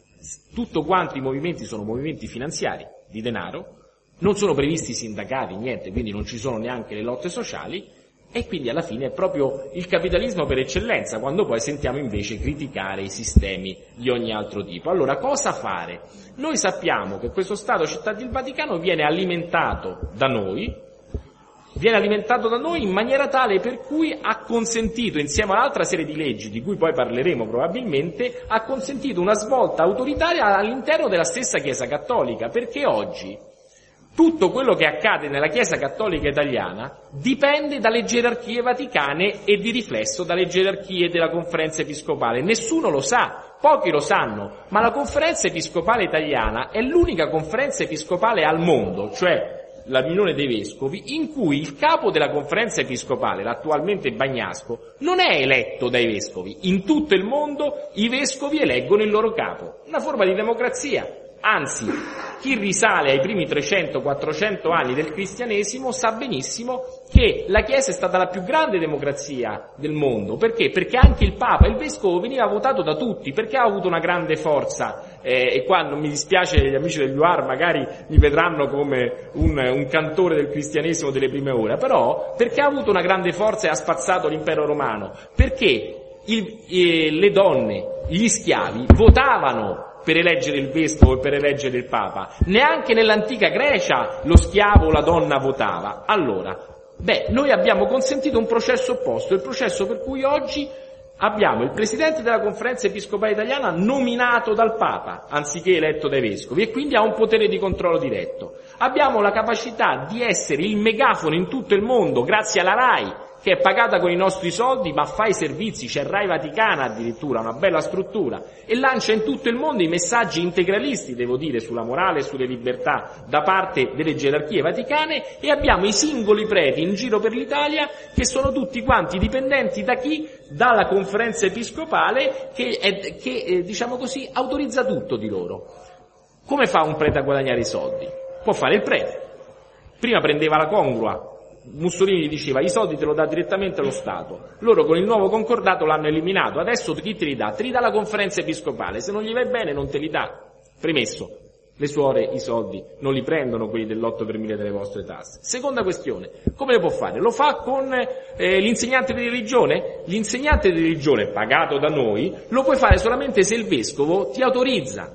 tutto quanto i movimenti sono movimenti finanziari, di denaro, non sono previsti sindacati, niente, quindi non ci sono neanche le lotte sociali, e quindi alla fine è proprio il capitalismo per eccellenza, quando poi sentiamo invece criticare i sistemi di ogni altro tipo. Allora, cosa fare? Noi sappiamo che questo Stato città del Vaticano viene alimentato da noi, viene alimentato da noi in maniera tale per cui ha consentito, insieme all'altra serie di leggi, di cui poi parleremo probabilmente, ha consentito una svolta autoritaria all'interno della stessa Chiesa Cattolica, perché oggi tutto quello che accade nella Chiesa Cattolica italiana dipende dalle gerarchie vaticane e di riflesso dalle gerarchie della Conferenza Episcopale. Nessuno lo sa, pochi lo sanno, ma la Conferenza Episcopale italiana è l'unica conferenza episcopale al mondo, cioè la riunione dei vescovi, in cui il capo della Conferenza Episcopale, l'attualmente Bagnasco, non è eletto dai vescovi. In tutto il mondo i vescovi eleggono il loro capo, una forma di democrazia. Anzi, chi risale ai primi trecento quattrocento anni del cristianesimo sa benissimo che la Chiesa è stata la più grande democrazia del mondo. Perché? Perché anche il Papa, il Vescovo, veniva votato da tutti, perché ha avuto una grande forza, eh, e qua non mi dispiace, gli amici degli U A R magari mi vedranno come un, un cantore del cristianesimo delle prime ore, però perché ha avuto una grande forza e ha spazzato l'impero romano, perché il, eh, le donne, gli schiavi votavano per eleggere il vescovo e per eleggere il papa. Neanche nell'antica Grecia lo schiavo o la donna votava. Allora, beh, noi abbiamo consentito un processo opposto, il processo per cui oggi abbiamo il presidente della Conferenza Episcopale Italiana nominato dal Papa, anziché eletto dai vescovi, e quindi ha un potere di controllo diretto. Abbiamo la capacità di essere il megafono in tutto il mondo, grazie alla RAI, che è pagata con i nostri soldi, ma fa i servizi, c'è RAI Vaticana addirittura, una bella struttura, e lancia in tutto il mondo i messaggi integralisti, devo dire, sulla morale e sulle libertà da parte delle gerarchie vaticane, e abbiamo i singoli preti in giro per l'Italia che sono tutti quanti dipendenti da chi? Dalla Conferenza Episcopale che, è, che eh, diciamo così, autorizza tutto di loro. Come fa un prete a guadagnare i soldi? Può fare il prete. Prima prendeva la congrua, Mussolini diceva i soldi te lo dà direttamente lo Stato, loro con il nuovo concordato l'hanno eliminato, adesso chi te li dà? Te li dà la Conferenza Episcopale, se non gli vai bene non te li dà. Premesso, le suore i soldi non li prendono quelli dell'otto per mille delle vostre tasse. Seconda questione, come lo può fare? Lo fa con eh, l'insegnante di religione? L'insegnante di religione pagato da noi lo puoi fare solamente se il vescovo ti autorizza.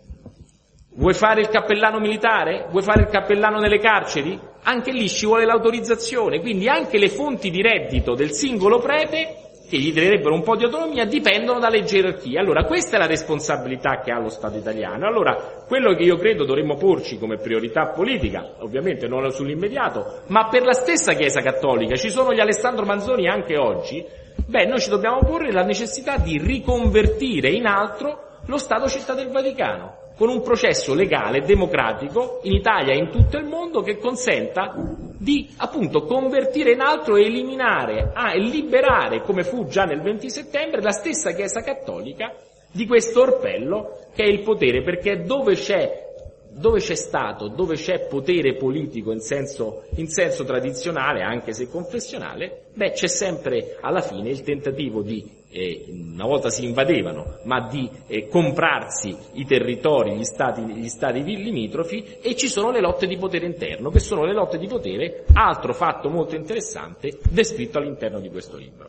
Vuoi fare il cappellano militare? Vuoi fare il cappellano nelle carceri? Anche lì ci vuole l'autorizzazione, quindi anche le fonti di reddito del singolo prete che gli darebbero un po' di autonomia, dipendono dalle gerarchie. Allora questa è la responsabilità che ha lo Stato italiano. Allora quello che io credo dovremmo porci come priorità politica, ovviamente non sull'immediato, ma per la stessa Chiesa Cattolica, ci sono gli Alessandro Manzoni anche oggi, beh, noi ci dobbiamo porre la necessità di riconvertire in altro lo Stato Città del Vaticano, con un processo legale e democratico in Italia e in tutto il mondo che consenta di appunto convertire in altro e eliminare ah, e liberare, come fu già nel venti settembre, la stessa Chiesa Cattolica di questo orpello che è il potere, perché dove c'è dove c'è Stato, dove c'è potere politico in senso, in senso tradizionale, anche se confessionale, beh, c'è sempre alla fine il tentativo di, eh, una volta si invadevano, ma di eh, comprarsi i territori, gli stati, gli stati limitrofi, e ci sono le lotte di potere interno, che sono le lotte di potere, altro fatto molto interessante, descritto all'interno di questo libro.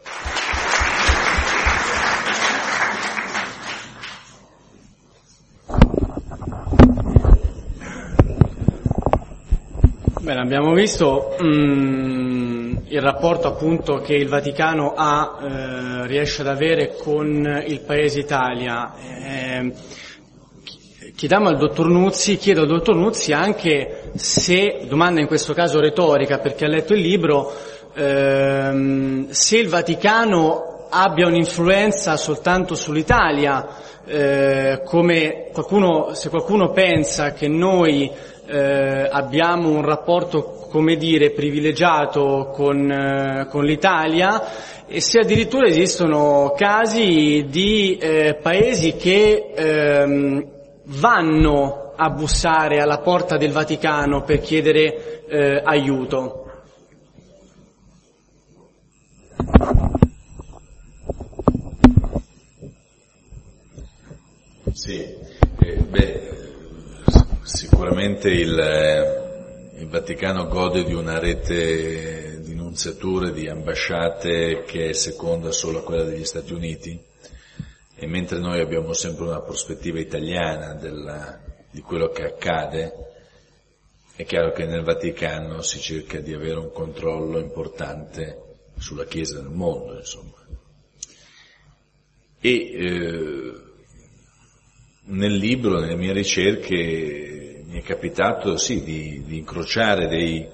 Bene, abbiamo visto mm, il rapporto appunto che il Vaticano ha, eh, riesce ad avere con il Paese Italia. Eh, chiediamo al dottor Nuzzi, chiedo al dottor Nuzzi anche se, domanda in questo caso retorica perché ha letto il libro, ehm, se il Vaticano abbia un'influenza soltanto sull'Italia, eh, come qualcuno, se qualcuno pensa che noi Eh, abbiamo un rapporto, come dire, privilegiato con, eh, con l'Italia, e se addirittura esistono casi di eh, paesi che ehm, vanno a bussare alla porta del Vaticano per chiedere eh, aiuto. Sì, eh, beh, sicuramente il, il Vaticano gode di una rete di nunziature, di ambasciate che è seconda solo a quella degli Stati Uniti, e mentre noi abbiamo sempre una prospettiva italiana della, di quello che accade, è chiaro che nel Vaticano si cerca di avere un controllo importante sulla Chiesa del mondo, insomma. E eh, nel libro, nelle mie ricerche, mi è capitato sì di, di incrociare dei,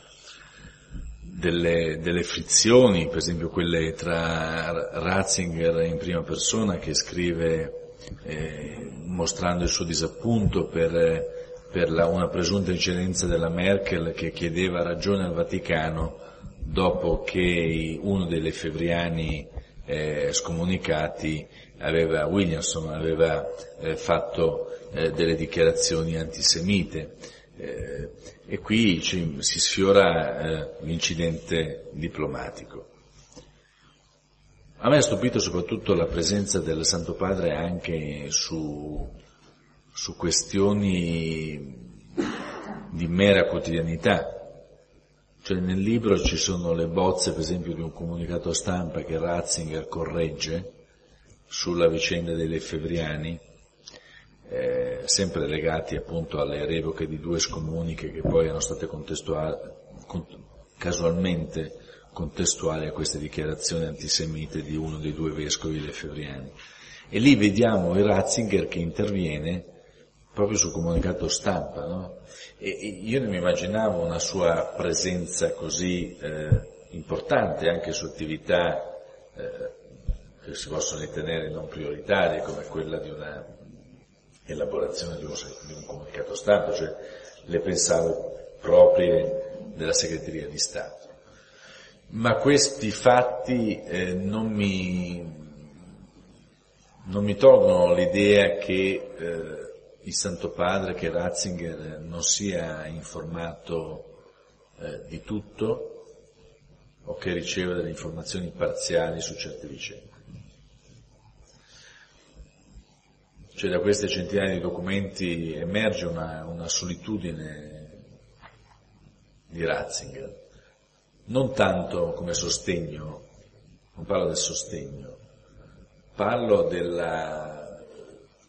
delle, delle frizioni, per esempio quelle tra Ratzinger in prima persona, che scrive eh, mostrando il suo disappunto per, per la, una presunta incidenza della Merkel, che chiedeva ragione al Vaticano dopo che uno dei lefebvriani eh, scomunicati aveva, Williamson aveva eh, fatto eh, delle dichiarazioni antisemite, eh, e qui ci, si sfiora eh, l'incidente diplomatico. A me ha stupito soprattutto la presenza del Santo Padre anche su, su questioni di mera quotidianità. Cioè nel libro ci sono le bozze, per esempio, di un comunicato stampa che Ratzinger corregge sulla vicenda dei lefebvriani, eh, sempre legati appunto alle revoche di due scomuniche che poi erano state contestuali, con, casualmente contestuali a queste dichiarazioni antisemite di uno dei due vescovi lefebvriani. E lì vediamo il Ratzinger che interviene proprio sul comunicato stampa, no? E, e io non mi immaginavo una sua presenza così eh, importante anche su attività eh, che si possono ritenere non prioritarie, come quella di una elaborazione di un, di un comunicato stampa, cioè le pensavo proprie della segreteria di Stato. Ma questi fatti eh, non mi non mi tolgono l'idea che eh, il Santo Padre, che Ratzinger non sia informato eh, di tutto, o che riceva delle informazioni parziali su certe vicende. Cioè da queste centinaia di documenti emerge una, una solitudine di Ratzinger, non tanto come sostegno, non parlo del sostegno, parlo della,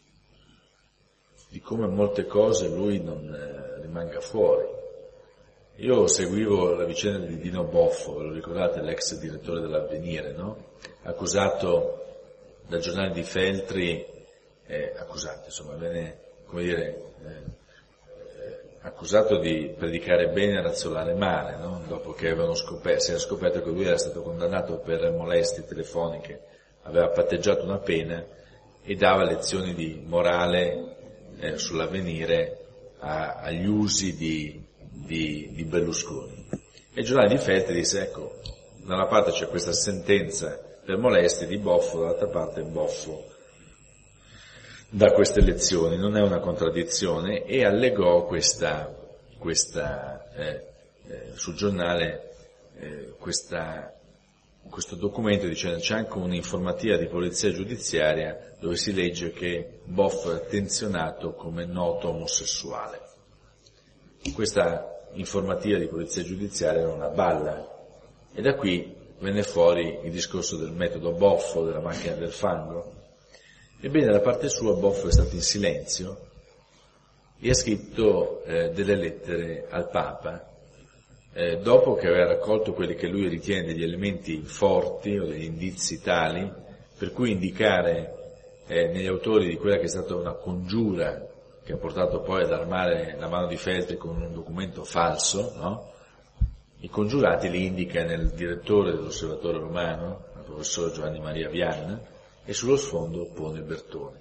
di come molte cose lui non eh, rimanga fuori, Io seguivo la vicenda di Dino Boffo, ve lo ricordate, l'ex direttore dell'Avvenire, no? Accusato dal giornale di Feltri, eh, accusato, insomma, venne, come dire, eh, eh, accusato di predicare bene e razzolare male, no? Dopo che avevano scoperto, si era scoperto che lui era stato condannato per molestie telefoniche, aveva patteggiato una pena e dava lezioni di morale eh, sull'Avvenire a, agli usi di Di, di Berlusconi. E il giornale di Feltri disse, ecco, da una parte c'è questa sentenza per molestie di Boffo, dall'altra parte Boffo dà queste lezioni, non è una contraddizione, e allegò questa, questa eh, eh, sul giornale eh, questa, questo documento dicendo c'è anche un'informativa di polizia giudiziaria dove si legge che Boffo è attenzionato come noto omosessuale. Questa informativa di polizia giudiziaria era una balla, e da qui venne fuori il discorso del metodo Boffo, della macchina del fango. Ebbene, da parte sua Boffo è stato in silenzio e ha scritto eh, delle lettere al Papa, eh, dopo che aveva raccolto quelli che lui ritiene degli elementi forti o degli indizi tali per cui indicare eh, negli autori di quella che è stata una congiura che ha portato poi ad armare la mano di Feltri con un documento falso, no? I congiurati li indica nel direttore dell'Osservatore Romano, il professor Giovanni Maria Vian, e sullo sfondo pone Bertone.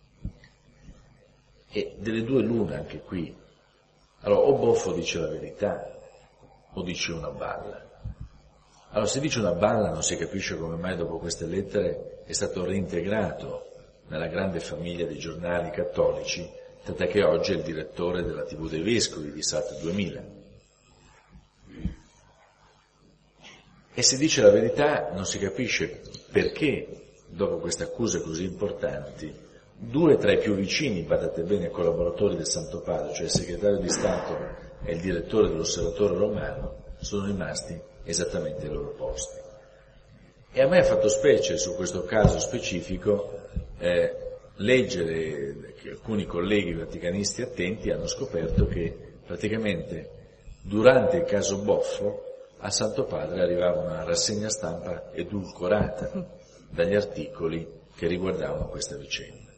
E delle due l'una anche qui. Allora, o Boffo dice la verità, o dice una balla. Allora, se dice una balla non si capisce come mai dopo queste lettere è stato reintegrato nella grande famiglia dei giornali cattolici, tant'è che oggi è il direttore della tivù dei Vescovi di Sat duemila. E se dice la verità non si capisce perché, dopo queste accuse così importanti, due tra i più vicini, badate bene, collaboratori del Santo Padre, cioè il segretario di Stato e il direttore dell'Osservatore Romano, sono rimasti esattamente ai loro posti. E a me ha fatto specie su questo caso specifico eh, leggere che alcuni colleghi vaticanisti attenti hanno scoperto che praticamente durante il caso Boffo a Santo Padre arrivava una rassegna stampa edulcorata dagli articoli che riguardavano questa vicenda.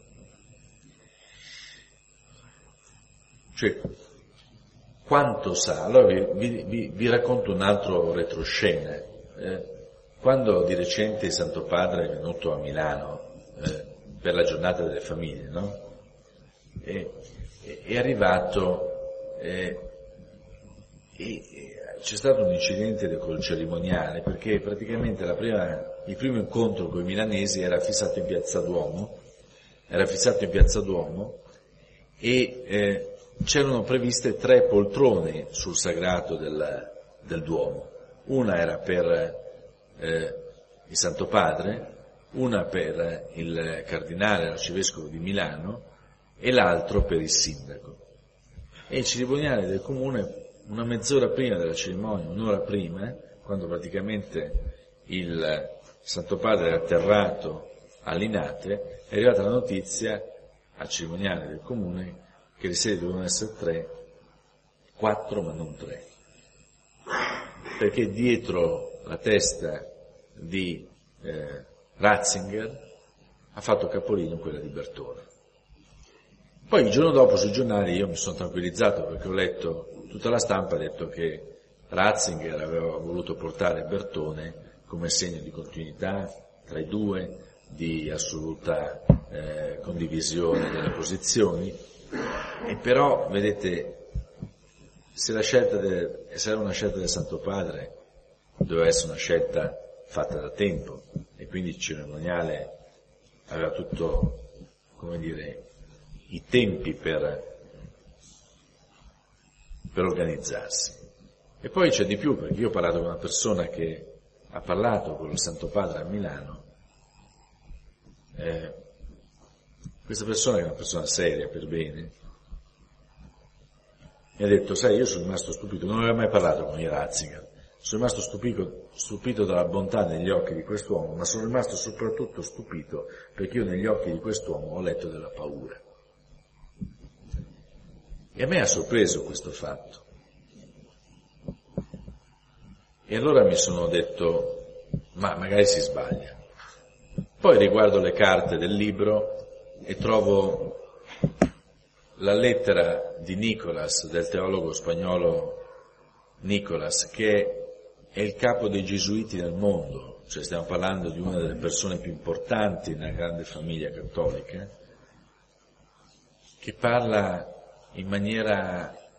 Cioè, quanto sa? Allora vi, vi, vi racconto un altro retroscena. Eh, quando di recente il Santo Padre è venuto a Milano eh, per la giornata delle famiglie, no? E, e, è arrivato eh, e, e c'è stato un incidente col cerimoniale, perché praticamente la prima, il primo incontro con i milanesi era fissato in Piazza Duomo, era fissato in Piazza Duomo e eh, c'erano previste tre poltrone sul sagrato del, del Duomo. Una era per eh, il Santo Padre, una per il cardinale, l'arcivescovo di Milano, e l'altro per il sindaco. E il cerimoniale del comune, una mezz'ora prima della cerimonia, un'ora prima, quando praticamente il Santo Padre era atterrato a Linate, è arrivata la notizia al cerimoniale del comune che le sedi dovevano essere tre, quattro ma non tre, perché dietro la testa di eh, Ratzinger ha fatto capolino quella di Bertone. Poi il giorno dopo sui giornali io mi sono tranquillizzato perché ho letto, tutta la stampa ha detto che Ratzinger aveva voluto portare Bertone come segno di continuità tra i due, di assoluta eh, condivisione delle posizioni, e però, vedete, se la scelta del, se era una scelta del Santo Padre, doveva essere una scelta fatta da tempo, e quindi il cerimoniale aveva tutto, come dire, i tempi per, per organizzarsi. E poi c'è di più, perché io ho parlato con una persona che ha parlato con il Santo Padre a Milano. Eh, questa persona, che è una persona seria per bene, mi ha detto: sai, io sono rimasto stupito, non avevo mai parlato con i Ratzinger, sono rimasto stupito, stupito dalla bontà negli occhi di quest'uomo, ma sono rimasto soprattutto stupito perché io negli occhi di quest'uomo ho letto della paura. E a me ha sorpreso questo fatto, E allora mi sono detto, ma magari si sbaglia. Poi riguardo le carte del libro e trovo la lettera di Nicolas, del teologo spagnolo Nicolas, che è il capo dei gesuiti nel mondo, cioè stiamo parlando di una delle persone più importanti nella grande famiglia cattolica, che parla in maniera eh,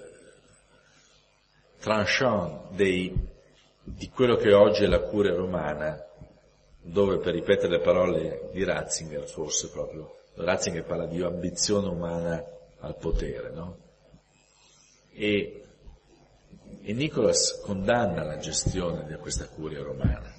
tranchant dei di quello che oggi è la curia romana, dove, per ripetere le parole di Ratzinger, forse proprio, Ratzinger parla di ambizione umana al potere, no? E, e Nicolas condanna la gestione di questa curia romana.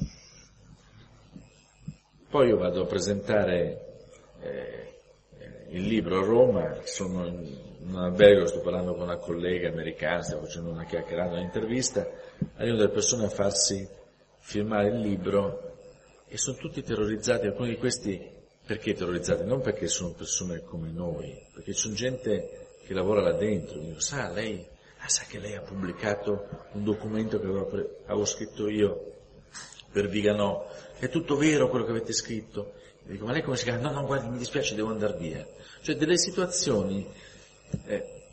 Poi io vado a presentare eh, il libro a Roma, sono in un albergo, sto parlando con una collega americana, stiamo facendo una chiacchierata, un'intervista, arrivano delle persone a farsi firmare il libro e sono tutti terrorizzati. Alcuni di questi, perché terrorizzati? Non perché sono persone come noi, perché c'è gente che lavora là dentro. Mi dico, sa, lei, ah, sa che lei ha pubblicato un documento che avevo, pre- avevo scritto io per Viganò, è tutto vero quello che avete scritto? Mi dico, ma lei come si chiama? No, no, guardi, mi dispiace, devo andare via. Cioè delle situazioni, eh,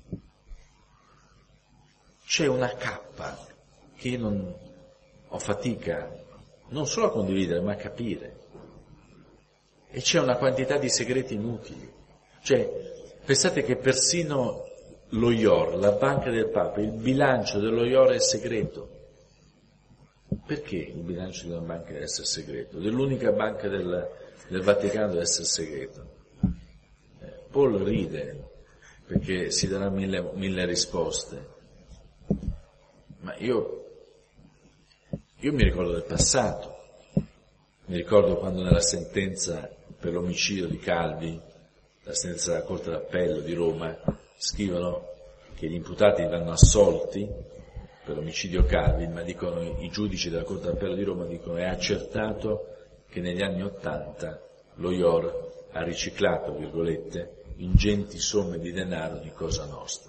c'è una cappa che io non ho fatica non solo a condividere, ma a capire. E c'è una quantità di segreti inutili. Cioè, pensate che persino lo I O R, la banca del Papa, il bilancio dello I O R è segreto. Perché il bilancio della banca deve essere segreto? Dell'unica banca del, del Vaticano deve essere segreto. Eh, Paul ride, perché si darà mille, mille risposte. Ma io... Io mi ricordo del passato, mi ricordo quando nella sentenza per l'omicidio di Calvi, la sentenza della Corte d'Appello di Roma, scrivono che gli imputati vanno assolti per l'omicidio Calvi, ma dicono i giudici della Corte d'Appello di Roma dicono è accertato che negli anni Ottanta lo I O R ha riciclato, virgolette, ingenti somme di denaro di Cosa Nostra.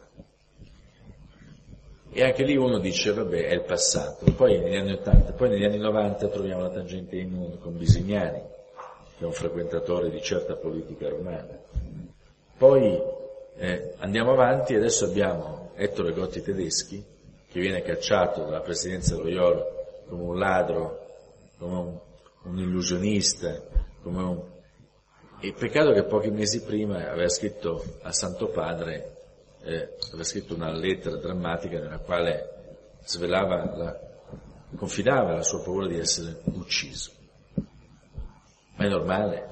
E anche lì uno dice, vabbè, è il passato. Poi negli anni ottanta, poi negli anni novanta troviamo la tangente in uno con Bisignani, che è un frequentatore di certa politica romana. Poi eh, andiamo avanti e adesso abbiamo Ettore Gotti Tedeschi, che viene cacciato dalla presidenza dello I O R come un ladro, come un, un illusionista, come un... E peccato che pochi mesi prima aveva scritto a Santo Padre Eh, aveva scritto una lettera drammatica nella quale svelava, la, confidava la sua paura di essere ucciso. Ma è normale?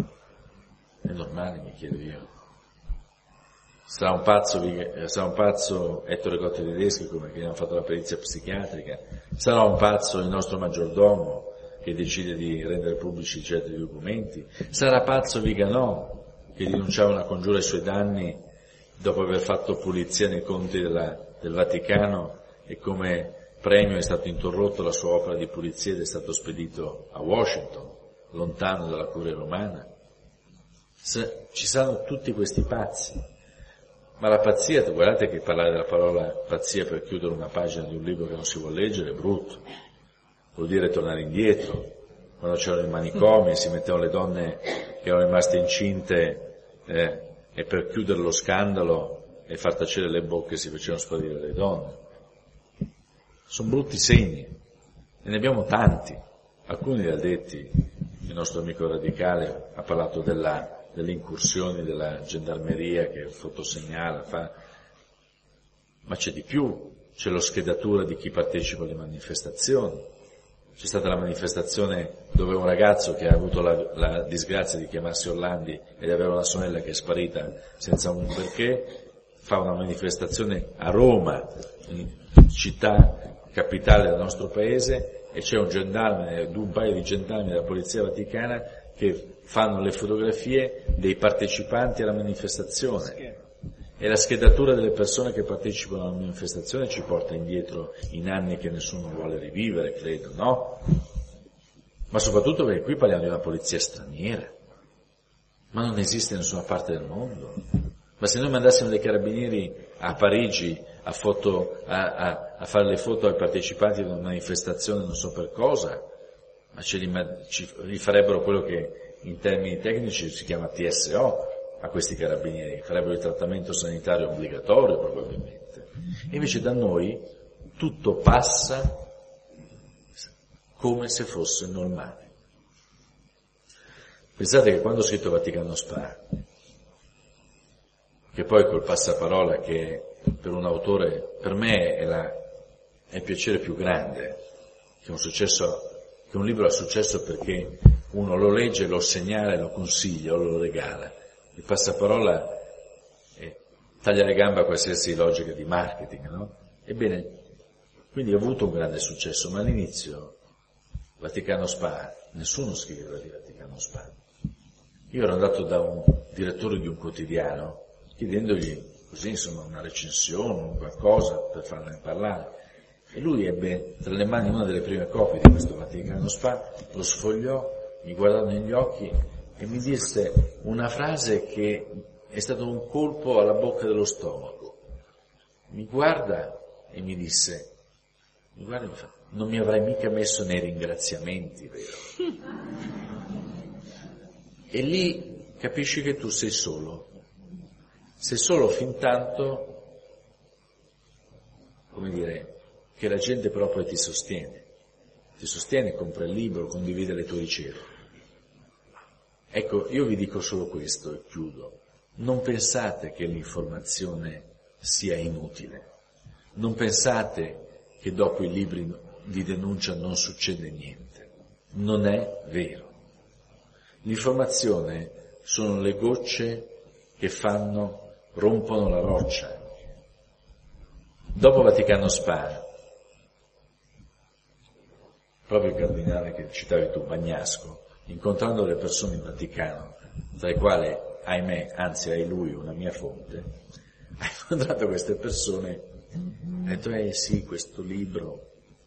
È normale, mi chiedo io. Sarà un pazzo, sarà un pazzo Ettore Gotti Tedeschi, come che hanno fatto la perizia psichiatrica? Sarà un pazzo il nostro maggiordomo che decide di rendere pubblici certi documenti? Sarà pazzo Viganò che denunciava una congiura ai suoi danni dopo aver fatto pulizia nei conti della, del Vaticano e come premio è stato interrotto la sua opera di pulizia ed è stato spedito a Washington, lontano dalla curia romana? Se, ci saranno tutti questi pazzi. Ma la pazzia, guardate che parlare della parola pazzia per chiudere una pagina di un libro che non si vuole leggere è brutto. Vuol dire tornare indietro. Quando c'erano i manicomi e si mettevano le donne che erano rimaste incinte eh, e per chiudere lo scandalo e far tacere le bocche si facevano sparire le donne. Sono brutti segni, e ne abbiamo tanti. Alcuni li ha detti il nostro amico radicale, ha parlato della, delle incursioni della gendarmeria che fotosegnala, fa... ma c'è di più, c'è lo schedatura di chi partecipa alle manifestazioni. C'è stata la manifestazione dove un ragazzo che ha avuto la, la disgrazia di chiamarsi Orlandi e di avere una sorella che è sparita senza un perché, fa una manifestazione a Roma, in città capitale del nostro paese, e c'è un gendarme, un paio di gendarmi della Polizia Vaticana che fanno le fotografie dei partecipanti alla manifestazione. E la schedatura delle persone che partecipano alla manifestazione ci porta indietro in anni che nessuno vuole rivivere, credo, no? Ma soprattutto perché qui parliamo di una polizia straniera, ma non esiste in nessuna parte del mondo. Ma se noi mandassimo dei carabinieri a Parigi a, foto, a, a, a fare le foto ai partecipanti di una manifestazione non so per cosa, ma ci, ci rifarebbero quello che in termini tecnici si chiama T S O a questi carabinieri, farebbero il trattamento sanitario obbligatorio probabilmente. E invece da noi tutto passa come se fosse normale. Pensate che quando ho scritto Vaticano Spa, che poi col passaparola che per un autore, per me è, la, è il piacere più grande, che un, successo, che un libro ha successo perché uno lo legge, lo segnala, lo consiglia o lo regala. Il passaparola eh, taglia le gambe a qualsiasi logica di marketing, no? Ebbene, quindi ho avuto un grande successo, ma all'inizio Vaticano Spa, nessuno scriveva di Vaticano Spa. Io ero andato da un direttore di un quotidiano chiedendogli così insomma una recensione, qualcosa per farne parlare, e lui ebbe tra le mani una delle prime copie di questo Vaticano Spa, lo sfogliò, mi guardò negli occhi e mi disse una frase che è stato un colpo alla bocca dello stomaco. Mi guarda e mi disse, mi guarda e mi fa, non mi avrai mica messo nei ringraziamenti, vero? E lì capisci che tu sei solo. Sei solo fin tanto, come dire, che la gente proprio ti sostiene. Ti sostiene, compra il libro, condivide le tue ricerche. Ecco, io vi dico solo questo e chiudo. Non pensate che l'informazione sia inutile. Non pensate che dopo i libri di denuncia non succede niente. Non è vero. L'informazione sono le gocce che fanno, rompono la roccia. Dopo Vaticano Spa, proprio il cardinale che citavi tu, Bagnasco, incontrando le persone in Vaticano, tra le quali, ahimè, anzi hai lui una mia fonte, ha incontrato queste persone, ha detto, eh sì, questo libro,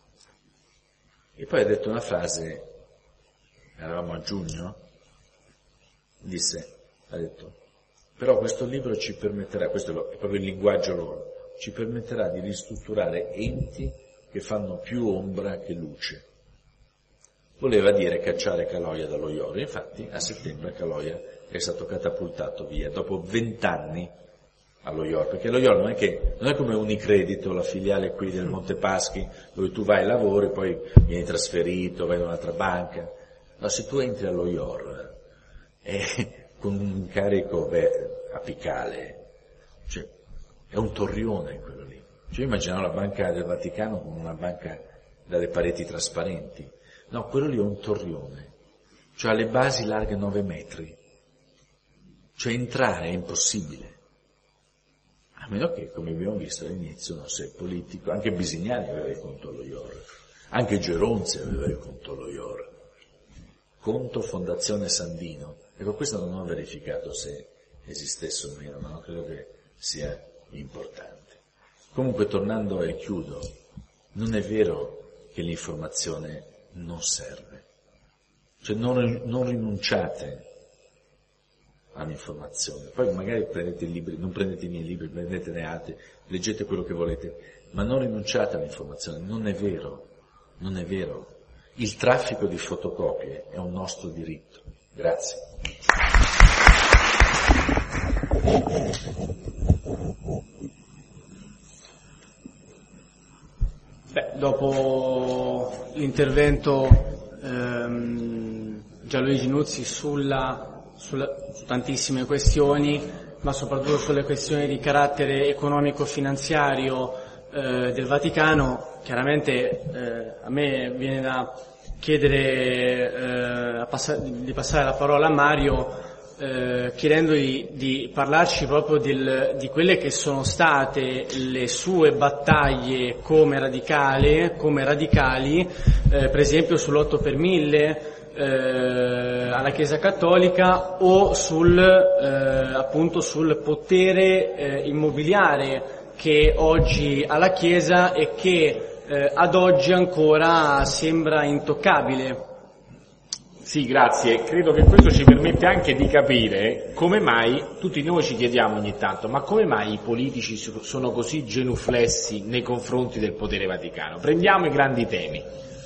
e poi ha detto una frase, eravamo a giugno, disse, ha detto, però questo libro ci permetterà, questo è proprio il linguaggio loro, ci permetterà di ristrutturare enti che fanno più ombra che luce. Voleva dire cacciare Caloia dallo Iorio, infatti a settembre Caloia è stato catapultato via, dopo vent'anni allo Iorio, perché lo Iorio non è che, non è come Unicredito, la filiale qui del Montepaschi, dove tu vai e lavori, poi vieni trasferito, vai da un'altra banca. No, se tu entri allo Iorio, eh, con un incarico beh, apicale, cioè è un torrione quello lì. Cioè immaginavo la banca del Vaticano come una banca dalle pareti trasparenti. No, quello lì è un torrione, cioè ha le basi larghe nove metri, cioè entrare è impossibile, a meno che, come abbiamo visto all'inizio, non sei politico, anche Bisignani aveva il conto allo Iorio, anche Geronzi aveva il conto allo Iorio, conto Fondazione Sandino, ecco questo non ho verificato se esistesse o meno, ma non credo che sia importante. Comunque tornando e chiudo, non è vero che l'informazione non serve, cioè non, non rinunciate all'informazione, poi magari prendete i libri, non prendete i miei libri, prendetene altri, leggete quello che volete, ma non rinunciate all'informazione, non è vero, non è vero, il traffico di fotocopie è un nostro diritto. Grazie. Beh, dopo l'intervento ehm, Gianluigi Nuzzi sulla, sulla, su tantissime questioni, ma soprattutto sulle questioni di carattere economico-finanziario eh, del Vaticano, chiaramente eh, a me viene da chiedere eh, a pass- di passare la parola a Mario, Eh, chiedendogli di parlarci proprio del, di quelle che sono state le sue battaglie come radicale, come radicali, eh, per esempio sull'otto per mille eh, alla Chiesa Cattolica o sul eh, appunto sul potere eh, immobiliare che oggi ha la Chiesa e che eh, ad oggi ancora sembra intoccabile. Sì, grazie. Credo che questo ci permette anche di capire come mai, tutti noi ci chiediamo ogni tanto, ma come mai i politici sono così genuflessi nei confronti del potere vaticano? Prendiamo i grandi temi,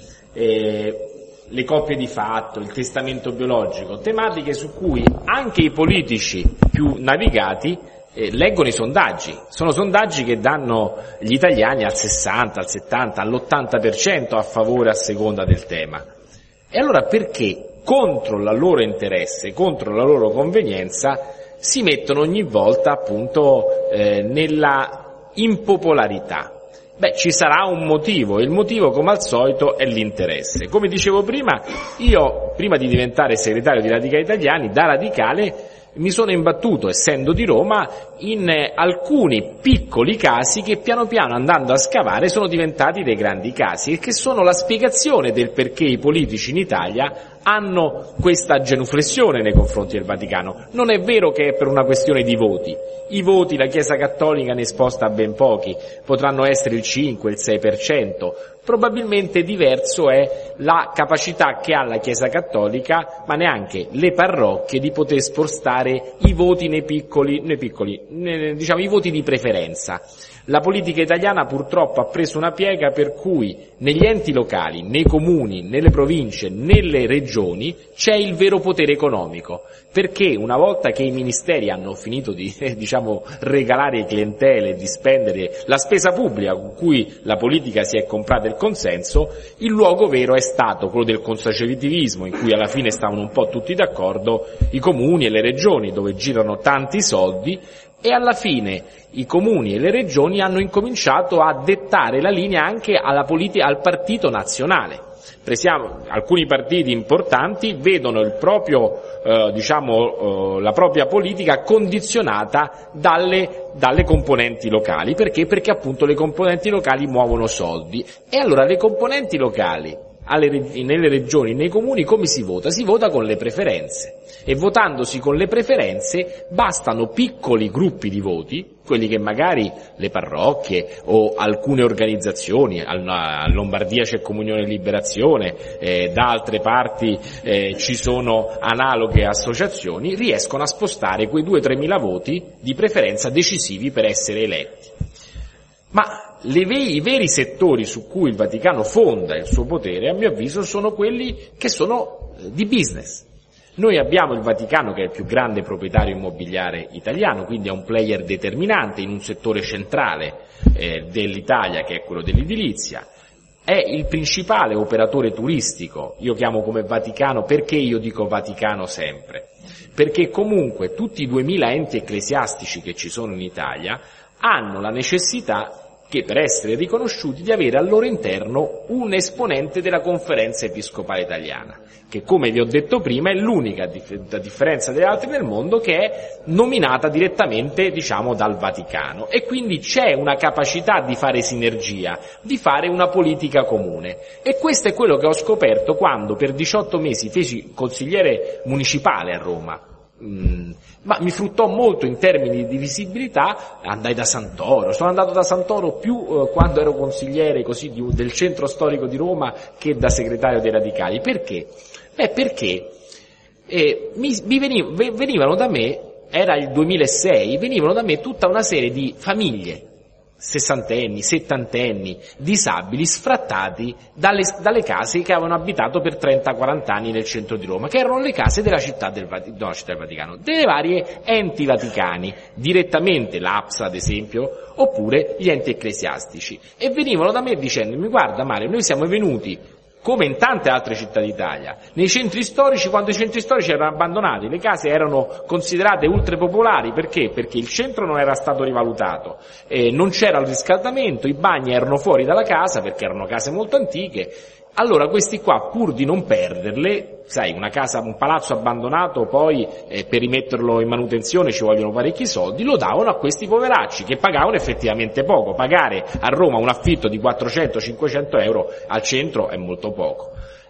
eh, le coppie di fatto, il testamento biologico, tematiche su cui anche i politici più navigati eh, leggono i sondaggi. Sono sondaggi che danno gli italiani al sessanta, al settanta, all'ottanta per cento a favore a seconda del tema. E allora perché contro il loro interesse, contro la loro convenienza, si mettono ogni volta appunto eh, nella impopolarità? Beh, ci sarà un motivo, e il motivo come al solito è l'interesse. Come dicevo prima, io prima di diventare segretario di Radicali Italiani, da radicale mi sono imbattuto, essendo di Roma, in eh, alcuni piccoli casi che piano piano, andando a scavare, sono diventati dei grandi casi e che sono la spiegazione del perché i politici in Italia hanno questa genuflessione nei confronti del Vaticano. Non è vero che è per una questione di voti. I voti la Chiesa Cattolica ne sposta a ben pochi, potranno essere il cinque, il sei per cento. Probabilmente diverso è la capacità che ha la Chiesa Cattolica, ma neanche le parrocchie, di poter spostare i voti nei piccoli, nei piccoli, nei, diciamo i voti di preferenza. La politica italiana purtroppo ha preso una piega per cui negli enti locali, nei comuni, nelle province, nelle regioni c'è il vero potere economico, perché una volta che i ministeri hanno finito di eh, diciamo regalare clientele, di spendere la spesa pubblica con cui la politica si è comprata il consenso, il luogo vero è stato quello del consociativismo, in cui alla fine stavano un po' tutti d'accordo i comuni e le regioni, dove girano tanti soldi, e alla fine i comuni e le regioni hanno incominciato a dettare la linea anche alla politica, al partito nazionale. Presiamo, alcuni partiti importanti vedono il proprio, eh, diciamo, eh, la propria politica condizionata dalle, dalle componenti locali. Perché? Perché appunto le componenti locali muovono soldi. E allora le componenti locali alle, nelle regioni, nei comuni, come si vota? Si vota con le preferenze. E votandosi con le preferenze bastano piccoli gruppi di voti, quelli che magari le parrocchie o alcune organizzazioni, a Lombardia c'è Comunione e Liberazione, eh, da altre parti eh, ci sono analoghe associazioni, riescono a spostare quei due o tre mila voti di preferenza decisivi per essere eletti. Ma le, i veri settori su cui il Vaticano fonda il suo potere, a mio avviso, sono quelli che sono di business. Noi abbiamo il Vaticano, che è il più grande proprietario immobiliare italiano, quindi è un player determinante in un settore centrale eh, dell'Italia, che è quello dell'edilizia. È il principale operatore turistico. Io chiamo come Vaticano, perché io dico Vaticano sempre? Perché comunque tutti i duemila enti ecclesiastici che ci sono in Italia hanno la necessità, che per essere riconosciuti, di avere al loro interno un esponente della Conferenza Episcopale Italiana, che, come vi ho detto prima, è l'unica, a differenza delle altre nel mondo, che è nominata direttamente, diciamo, dal Vaticano, e quindi c'è una capacità di fare sinergia, di fare una politica comune. E questo è quello che ho scoperto quando per diciotto mesi feci consigliere municipale a Roma. Mm, ma mi fruttò molto in termini di visibilità. Andai da Santoro, sono andato da Santoro più eh, quando ero consigliere così di, del centro storico di Roma che da segretario dei Radicali. Perché? Beh, perché eh, mi, mi veniv, venivano da me, era il duemilasei, venivano da me tutta una serie di famiglie, sessantenni, settantenni, disabili, sfrattati dalle, dalle case che avevano abitato per trenta quaranta anni nel centro di Roma, che erano le case della città del, no, città del Vaticano, delle varie enti vaticani, direttamente l'A P S ad esempio, oppure gli enti ecclesiastici, e venivano da me dicendomi: guarda Mario, noi siamo venuti, come in tante altre città d'Italia, nei centri storici, quando i centri storici erano abbandonati, le case erano considerate ultrapopolari. Perché? Perché il centro non era stato rivalutato, eh, non c'era il riscaldamento, i bagni erano fuori dalla casa perché erano case molto antiche. Allora questi qua, pur di non perderle, sai, una casa, un palazzo abbandonato, poi eh, per rimetterlo in manutenzione ci vogliono parecchi soldi, lo davano a questi poveracci che pagavano effettivamente poco. Pagare a Roma un affitto di quattrocento cinquecento euro al centro è molto poco.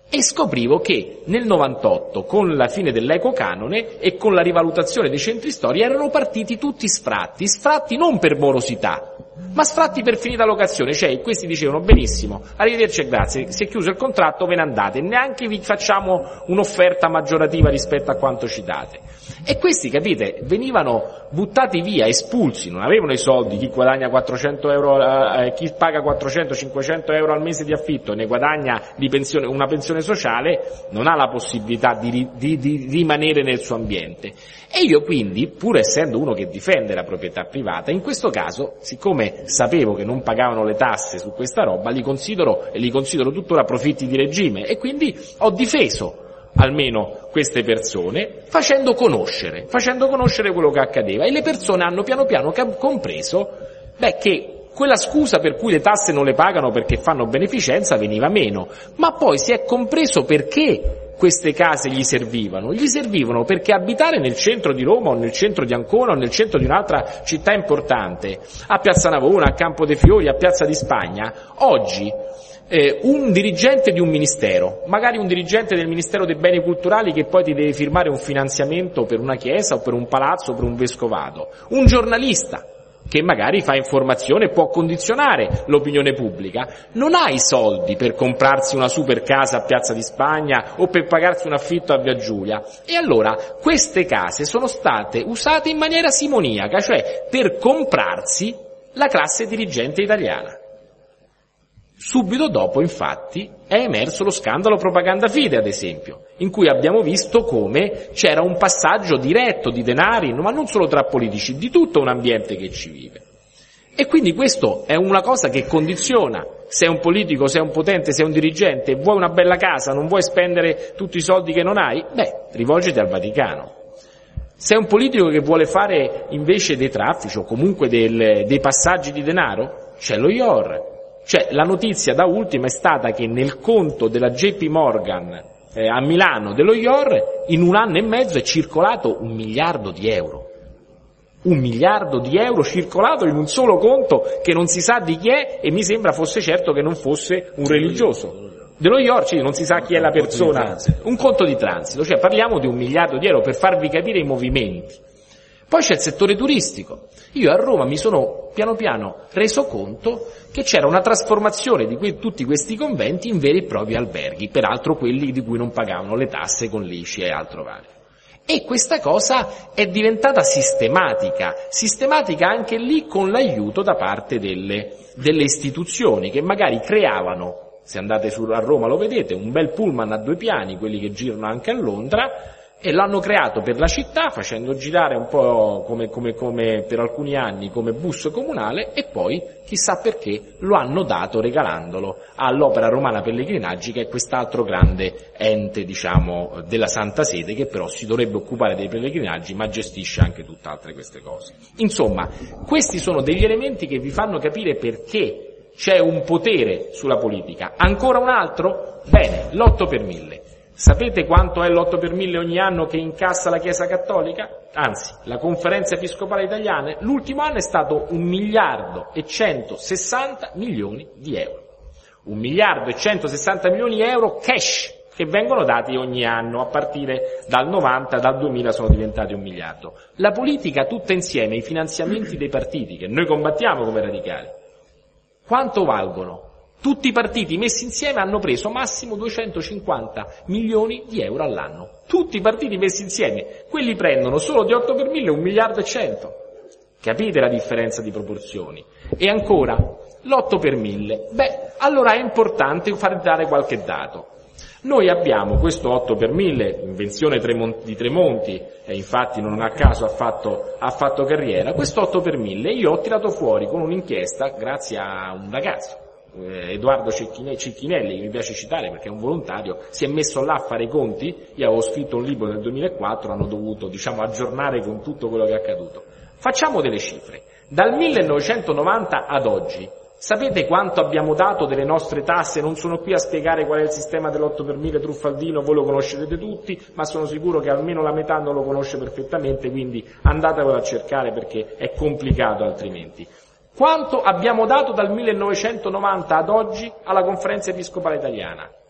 E scoprivo che nel novantotto, con la fine dell'equo canone e con la rivalutazione dei centri storici, erano partiti tutti sfratti, sfratti non per morosità, ma sfratti per finita locazione, cioè questi dicevano benissimo, arrivederci e grazie, si è chiuso il contratto, ve ne andate, neanche vi facciamo un'offerta maggiorativa rispetto a quanto ci date. E questi, capite, venivano buttati via, espulsi, non avevano i soldi, chi guadagna quattrocento euro, eh, chi paga quattrocento cinquecento euro al mese di affitto e ne guadagna di pensione, una pensione sociale, non ha la possibilità di, di, di rimanere nel suo ambiente. E io quindi, pur essendo uno che difende la proprietà privata, in questo caso, siccome sapevo che non pagavano le tasse su questa roba, li considero, e li considero tuttora profitti di regime, e quindi ho difeso almeno queste persone, facendo conoscere, facendo conoscere quello che accadeva, e le persone hanno piano piano compreso, beh, che quella scusa per cui le tasse non le pagano perché fanno beneficenza veniva meno, ma poi si è compreso perché queste case gli servivano, gli servivano perché abitare nel centro di Roma o nel centro di Ancona o nel centro di un'altra città importante, a Piazza Navona, a Campo dei Fiori, a Piazza di Spagna, oggi Eh, un dirigente di un ministero, magari un dirigente del Ministero dei Beni Culturali che poi ti deve firmare un finanziamento per una chiesa o per un palazzo o per un vescovato, un giornalista che magari fa informazione e può condizionare l'opinione pubblica, non ha i soldi per comprarsi una super casa a Piazza di Spagna o per pagarsi un affitto a Via Giulia, e allora queste case sono state usate in maniera simoniaca, cioè per comprarsi la classe dirigente italiana. Subito dopo, infatti, è emerso lo scandalo Propaganda Fide, ad esempio, in cui abbiamo visto come c'era un passaggio diretto di denari, ma non solo tra politici, di tutto un ambiente che ci vive. E quindi questo è una cosa che condiziona, se è un politico, se è un potente, se è un dirigente, vuoi una bella casa, non vuoi spendere tutti i soldi che non hai, beh, rivolgiti al Vaticano. Se è un politico che vuole fare invece dei traffici o comunque del, dei passaggi di denaro, c'è lo I O R. Cioè, la notizia da ultima è stata che nel conto della J P Morgan eh, a Milano dello I O R in un anno e mezzo è circolato un miliardo di euro. Un miliardo di euro circolato in un solo conto che non si sa di chi è, e mi sembra fosse certo che non fosse un religioso. Dello I O R, cioè, non si sa chi è la persona. Un conto di transito, cioè parliamo di un miliardo di euro per farvi capire i movimenti. Poi c'è il settore turistico. Io a Roma mi sono piano piano reso conto che c'era una trasformazione di que- tutti questi conventi in veri e propri alberghi, peraltro quelli di cui non pagavano le tasse con l'I C I e altro vario. E questa cosa è diventata sistematica, sistematica anche lì con l'aiuto da parte delle, delle istituzioni che magari creavano, se andate su, a Roma lo vedete, un bel pullman a due piani, quelli che girano anche a Londra, e l'hanno creato per la città facendo girare un po' come, come, come per alcuni anni come bus comunale, e poi chissà perché lo hanno dato regalandolo all'Opera Romana Pellegrinaggi, che è quest'altro grande ente, diciamo, della Santa Sede, che però si dovrebbe occupare dei pellegrinaggi ma gestisce anche tutt'altre queste cose. Insomma, questi sono degli elementi che vi fanno capire perché c'è un potere sulla politica. Ancora un altro? Bene, l'otto per mille. Sapete quanto è l'otto per mille ogni anno che incassa la Chiesa Cattolica? Anzi, la Conferenza Episcopale Italiana, l'ultimo anno è stato un miliardo e centosessanta milioni di euro. Un miliardo e centosessanta milioni di euro cash che vengono dati ogni anno, a partire dal novanta, dal duemila sono diventati un miliardo. La politica tutta insieme, i finanziamenti dei partiti, che noi combattiamo come radicali, quanto valgono? Tutti i partiti messi insieme hanno preso massimo duecentocinquanta milioni di euro all'anno. Tutti i partiti messi insieme, quelli prendono solo di otto per mille un miliardo e cento. Capite la differenza di proporzioni? E ancora, l'otto per mille. Beh, allora è importante far dare qualche dato. Noi abbiamo questo otto per mille, invenzione di Tremonti, e infatti non a caso ha fatto, ha fatto carriera, questo otto per mille io ho tirato fuori con un'inchiesta grazie a un ragazzo, Edoardo Cecchinelli, che mi piace citare perché è un volontario, si è messo là a fare i conti. Io avevo scritto un libro nel duemilaquattro, hanno dovuto, diciamo, aggiornare con tutto quello che è accaduto. Facciamo delle cifre. Dal millenovecentonovanta ad oggi, sapete quanto abbiamo dato delle nostre tasse? Non sono qui a spiegare qual è il sistema dell'otto per mille truffaldino, voi lo conoscerete tutti, ma sono sicuro che almeno la metà non lo conosce perfettamente, quindi andatevelo a cercare perché è complicato altrimenti. Quanto abbiamo dato dal millenovecentonovanta ad oggi alla Conferenza Episcopale Italiana?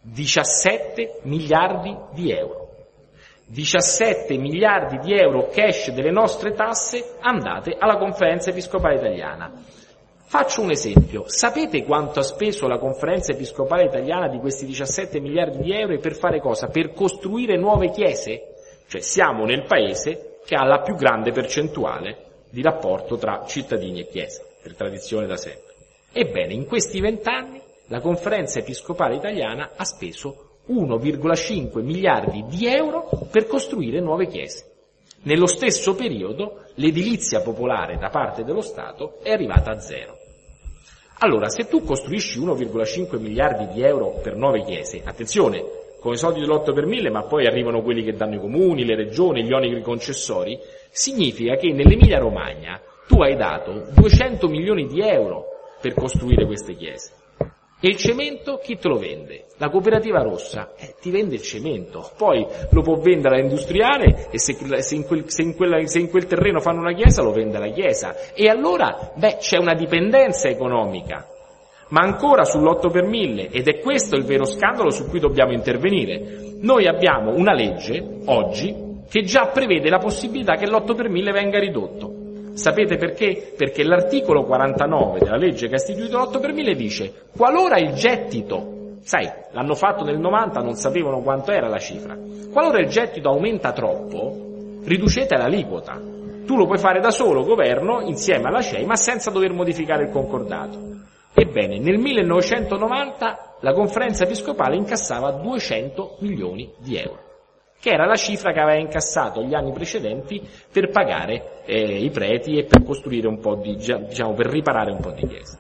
diciassette miliardi di euro. diciassette miliardi di euro cash delle nostre tasse andate alla Conferenza Episcopale Italiana. Faccio un esempio. Sapete quanto ha speso la Conferenza Episcopale Italiana di questi diciassette miliardi di euro e per fare cosa? Per costruire nuove chiese? Cioè siamo nel paese che ha la più grande percentuale di rapporto tra cittadini e chiesa, per tradizione da sempre. Ebbene, in questi vent'anni la Conferenza Episcopale Italiana ha speso uno virgola cinque miliardi di euro per costruire nuove chiese. Nello stesso periodo l'edilizia popolare da parte dello Stato è arrivata a zero. Allora, se tu costruisci uno virgola cinque miliardi di euro per nuove chiese, attenzione, con i soldi dell'otto per mille, ma poi arrivano quelli che danno i comuni, le regioni, gli oneri concessori, significa che nell'Emilia Romagna tu hai dato duecento milioni di euro per costruire queste chiese. E il cemento chi te lo vende? La cooperativa rossa eh, ti vende il cemento, poi lo può vendere all'industriale e se, se, in quel, se, in quella, se in quel terreno fanno una chiesa lo vende alla chiesa. E allora beh, c'è una dipendenza economica. Ma ancora sull'otto per mille, ed è questo il vero scandalo su cui dobbiamo intervenire. Noi abbiamo una legge, oggi, che già prevede la possibilità che l'otto per mille venga ridotto. Sapete perché? Perché l'articolo quarantanove della legge che ha istituito l'otto per mille dice: qualora il gettito, sai, l'hanno fatto nel novanta, non sapevano quanto era la cifra, qualora il gettito aumenta troppo, riducete l'aliquota. Tu lo puoi fare da solo, governo, insieme alla C E I, ma senza dover modificare il concordato. Ebbene, nel millenovecentonovanta la Conferenza Episcopale incassava duecento milioni di euro. Che era la cifra che aveva incassato gli anni precedenti per pagare eh, i preti e per costruire un po' di, diciamo, per riparare un po' di chiese.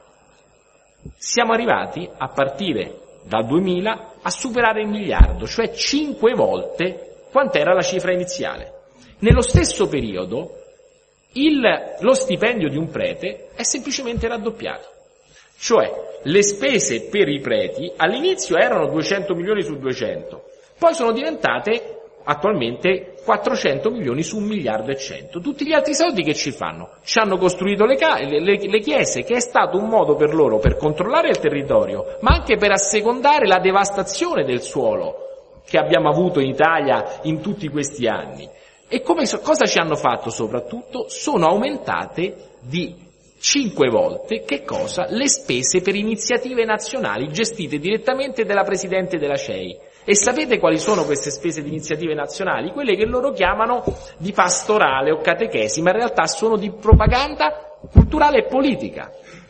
Siamo arrivati, a partire dal duemila, a superare il miliardo, cioè cinque volte quant'era la cifra iniziale. Nello stesso periodo, il, lo stipendio di un prete è semplicemente raddoppiato. Cioè, le spese per i preti all'inizio erano duecento milioni su duecento, poi sono diventate attualmente quattrocento milioni su un miliardo e cento. Tutti gli altri soldi che ci fanno? Ci hanno costruito le, ca- le, le, le chiese, che è stato un modo per loro per controllare il territorio, ma anche per assecondare la devastazione del suolo che abbiamo avuto in Italia in tutti questi anni. E come, cosa ci hanno fatto soprattutto? Sono aumentate di cinque volte, che cosa? Le spese per iniziative nazionali gestite direttamente dalla Presidente della C E I. E sapete quali sono queste spese di iniziative nazionali? Quelle che loro chiamano di pastorale o catechesi, ma in realtà sono di propaganda culturale e politica.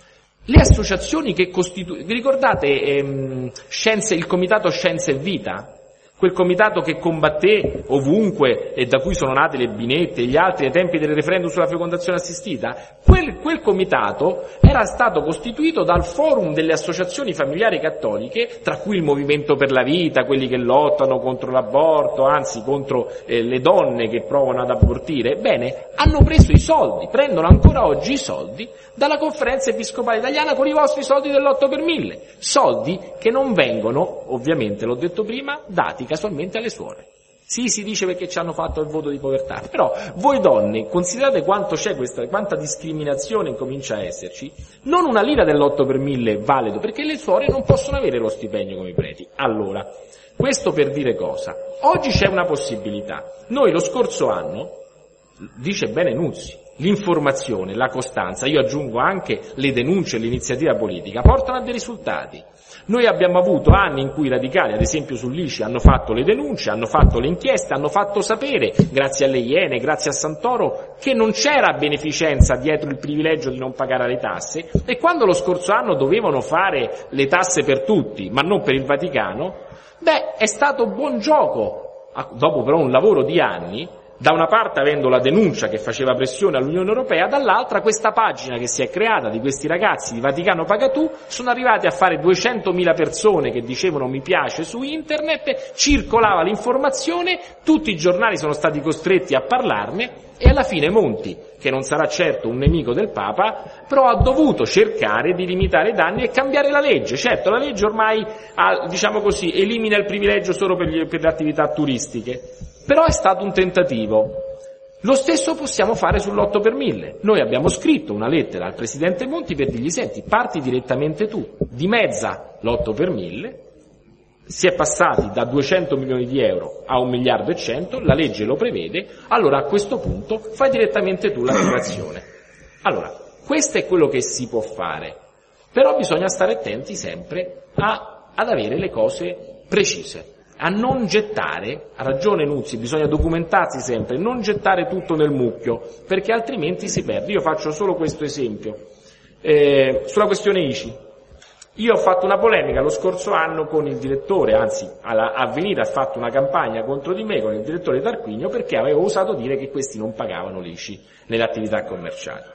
Le associazioni che costituiscono, vi ricordate ehm, Scienze, il Comitato Scienza e Vita? Quel comitato che combatté ovunque e da cui sono nate le binette e gli altri ai tempi del referendum sulla fecondazione assistita, quel, quel comitato era stato costituito dal forum delle associazioni familiari cattoliche, tra cui il Movimento per la Vita, quelli che lottano contro l'aborto, anzi contro eh, le donne che provano ad abortire. Bene, hanno preso i soldi, prendono ancora oggi i soldi dalla Conferenza Episcopale Italiana con i vostri soldi dell'otto per mille, soldi che non vengono, ovviamente l'ho detto prima, dati casualmente alle suore. Sì, si dice perché ci hanno fatto il voto di povertà, però voi donne considerate quanto c'è questa, quanta discriminazione comincia a esserci. Non una lira dell'otto per mille è valido, perché le suore non possono avere lo stipendio come i preti. Allora, questo per dire cosa? Oggi c'è una possibilità. Noi lo scorso anno, dice bene Nuzzi, l'informazione, la costanza, io aggiungo anche le denunce e l'iniziativa politica, portano a dei risultati. Noi abbiamo avuto anni in cui i radicali, ad esempio sull'I C I, hanno fatto le denunce, hanno fatto le inchieste, hanno fatto sapere, grazie alle Iene, grazie a Santoro, che non c'era beneficenza dietro il privilegio di non pagare le tasse, e quando lo scorso anno dovevano fare le tasse per tutti, ma non per il Vaticano, beh, è stato buon gioco, dopo però un lavoro di anni, da una parte avendo la denuncia che faceva pressione all'Unione Europea, dall'altra questa pagina che si è creata di questi ragazzi di Vaticano Paga Tu, sono arrivati a fare duecentomila persone che dicevano mi piace su internet, circolava l'informazione, tutti i giornali sono stati costretti a parlarne e alla fine Monti, che non sarà certo un nemico del Papa, però ha dovuto cercare di limitare i danni e cambiare la legge. Certo, la legge ormai ha, diciamo così, elimina il privilegio solo per, gli, per le attività turistiche. Però è stato un tentativo. Lo stesso possiamo fare sull'otto per mille. Noi abbiamo scritto una lettera al Presidente Monti per dirgli, senti, parti direttamente tu, dimezza l'otto per mille, si è passati da duecento milioni di euro a un miliardo e cento, la legge lo prevede, allora a questo punto fai direttamente tu l'attivazione. Allora, questo è quello che si può fare, però bisogna stare attenti sempre a, ad avere le cose precise, a non gettare, ha ragione Nuzzi, bisogna documentarsi sempre, non gettare tutto nel mucchio, perché altrimenti si perde. Io faccio solo questo esempio, eh, sulla questione I C I. Io ho fatto una polemica lo scorso anno con il direttore, anzi Avvenire ha fatto una campagna contro di me con il direttore Tarquinio perché avevo osato dire che questi non pagavano l'I C I nelle attività commerciali.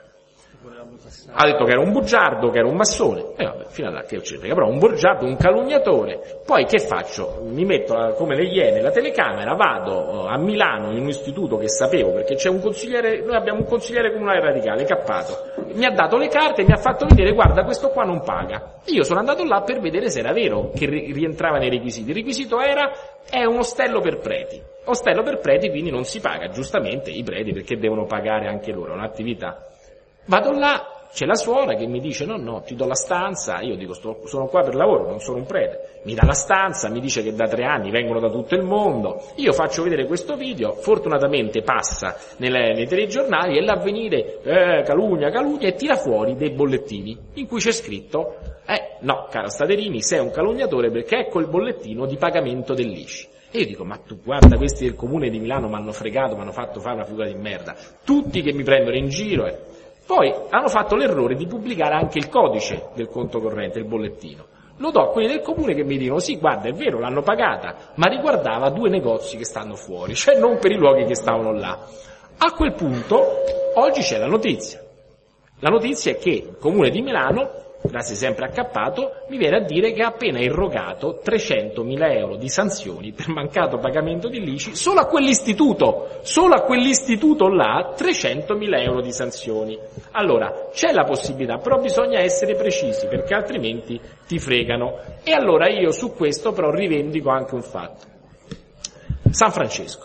Ha detto che era un bugiardo, che era un massone, e vabbè, fino a là che ci frega, però un bugiardo, un calunniatore. Poi che faccio? Mi metto la, come le iene la telecamera, vado a Milano in un istituto che sapevo, perché c'è un consigliere, noi abbiamo un consigliere comunale radicale, Cappato, mi ha dato le carte e mi ha fatto vedere, guarda, questo qua non paga. Io sono andato là per vedere se era vero che rientrava nei requisiti. Il requisito era, è un ostello per preti. Ostello per preti, quindi non si paga, giustamente i preti perché devono pagare anche loro, è un'attività. Vado là, c'è la suora che mi dice no, no, ti do la stanza, io dico sto, sono qua per lavoro, non sono un prete, mi dà la stanza, mi dice che da tre anni vengono da tutto il mondo, io faccio vedere questo video, fortunatamente passa nelle, nei telegiornali e l'Avvenire, eh, calunnia, calunnia, e tira fuori dei bollettini in cui c'è scritto, eh, no, caro Staderini, sei un calunniatore perché ecco il bollettino di pagamento dell'I C I. E io dico, ma tu guarda, questi del comune di Milano mi hanno fregato, mi hanno fatto fare una figura di merda, tutti che mi prendono in giro, eh. Poi hanno fatto l'errore di pubblicare anche il codice del conto corrente, il bollettino. Lo do a quelli del comune che mi dicono, sì, guarda, è vero, l'hanno pagata, ma riguardava due negozi che stanno fuori, cioè non per i luoghi che stavano là. A quel punto, oggi c'è la notizia. La notizia è che il comune di Milano, grazie sempre a Cappato, mi viene a dire che ha appena irrogato trecentomila euro di sanzioni per mancato pagamento di l'I C I solo a quell'istituto, solo a quell'istituto là trecentomila euro di sanzioni. Allora, c'è la possibilità, però bisogna essere precisi perché altrimenti ti fregano. E allora io su questo però rivendico anche un fatto. San Francesco.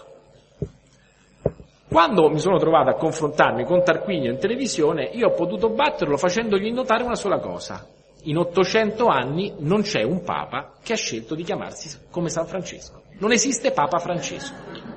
Quando mi sono trovato a confrontarmi con Tarquinio in televisione, io ho potuto batterlo facendogli notare una sola cosa. In ottocento anni non c'è un Papa che ha scelto di chiamarsi come San Francesco. Non esiste Papa Francesco.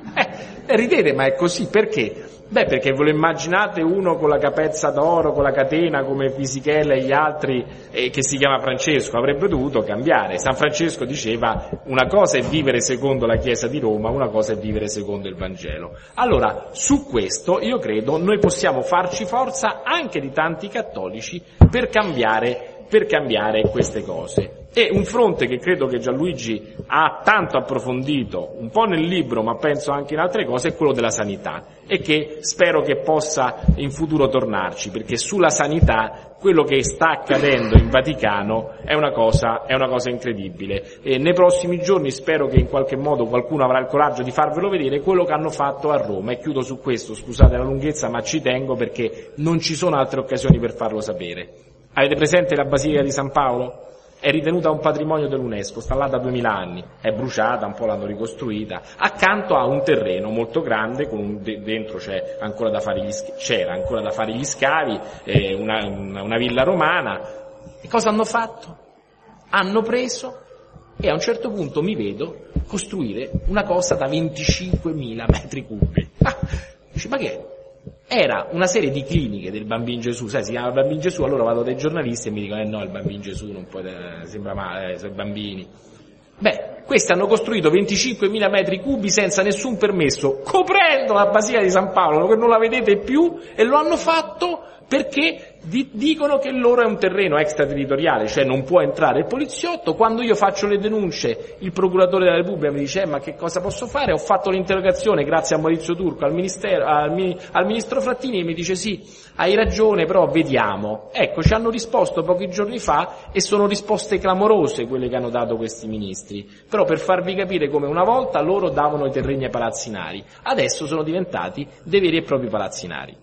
Eh, ridete, ma è così, perché? Beh, perché ve lo immaginate uno con la capezza d'oro, con la catena come Fisichella e gli altri, eh, che si chiama Francesco, avrebbe dovuto cambiare. San Francesco diceva una cosa è vivere secondo la Chiesa di Roma, una cosa è vivere secondo il Vangelo. Allora, su questo io credo noi possiamo farci forza anche di tanti cattolici per cambiare per cambiare queste cose. E un fronte che credo che Gianluigi ha tanto approfondito, un po' nel libro, ma penso anche in altre cose, è quello della sanità, e che spero che possa in futuro tornarci, perché sulla sanità quello che sta accadendo in Vaticano è una cosa, è una cosa incredibile. E nei prossimi giorni spero che in qualche modo qualcuno avrà il coraggio di farvelo vedere quello che hanno fatto a Roma. E chiudo su questo, scusate la lunghezza, ma ci tengo perché non ci sono altre occasioni per farlo sapere. Avete presente la Basilica di San Paolo? È ritenuta un patrimonio dell'UNESCO, sta là da duemila anni, è bruciata, un po' l'hanno ricostruita, accanto a un terreno molto grande, con un, dentro c'è ancora da fare gli, c'era ancora da fare gli scavi, eh, una, una, una villa romana. E cosa hanno fatto? Hanno preso e a un certo punto mi vedo costruire una cosa da venticinquemila metri cubi. Ah, dici, ma che è? Era una serie di cliniche del Bambino Gesù, sai, si chiama Bambino Gesù, allora vado dai giornalisti e mi dicono, eh no, il Bambino Gesù non può, eh, sembra male, eh, sono i bambini. Beh, questi hanno costruito venticinquemila metri cubi senza nessun permesso, coprendo la Basilica di San Paolo, che non la vedete più, e lo hanno fatto perché di- dicono che loro è un terreno extraterritoriale, cioè non può entrare il poliziotto. Quando io faccio le denunce, il procuratore della Repubblica mi dice, eh, ma che cosa posso fare? Ho fatto l'interrogazione grazie a Maurizio Turco al, ministero, al, al ministro Frattini, e mi dice sì, hai ragione, però vediamo. Ecco, ci hanno risposto pochi giorni fa e sono risposte clamorose quelle che hanno dato questi ministri, però per farvi capire come una volta loro davano i terreni ai palazzinari, adesso sono diventati dei veri e propri palazzinari.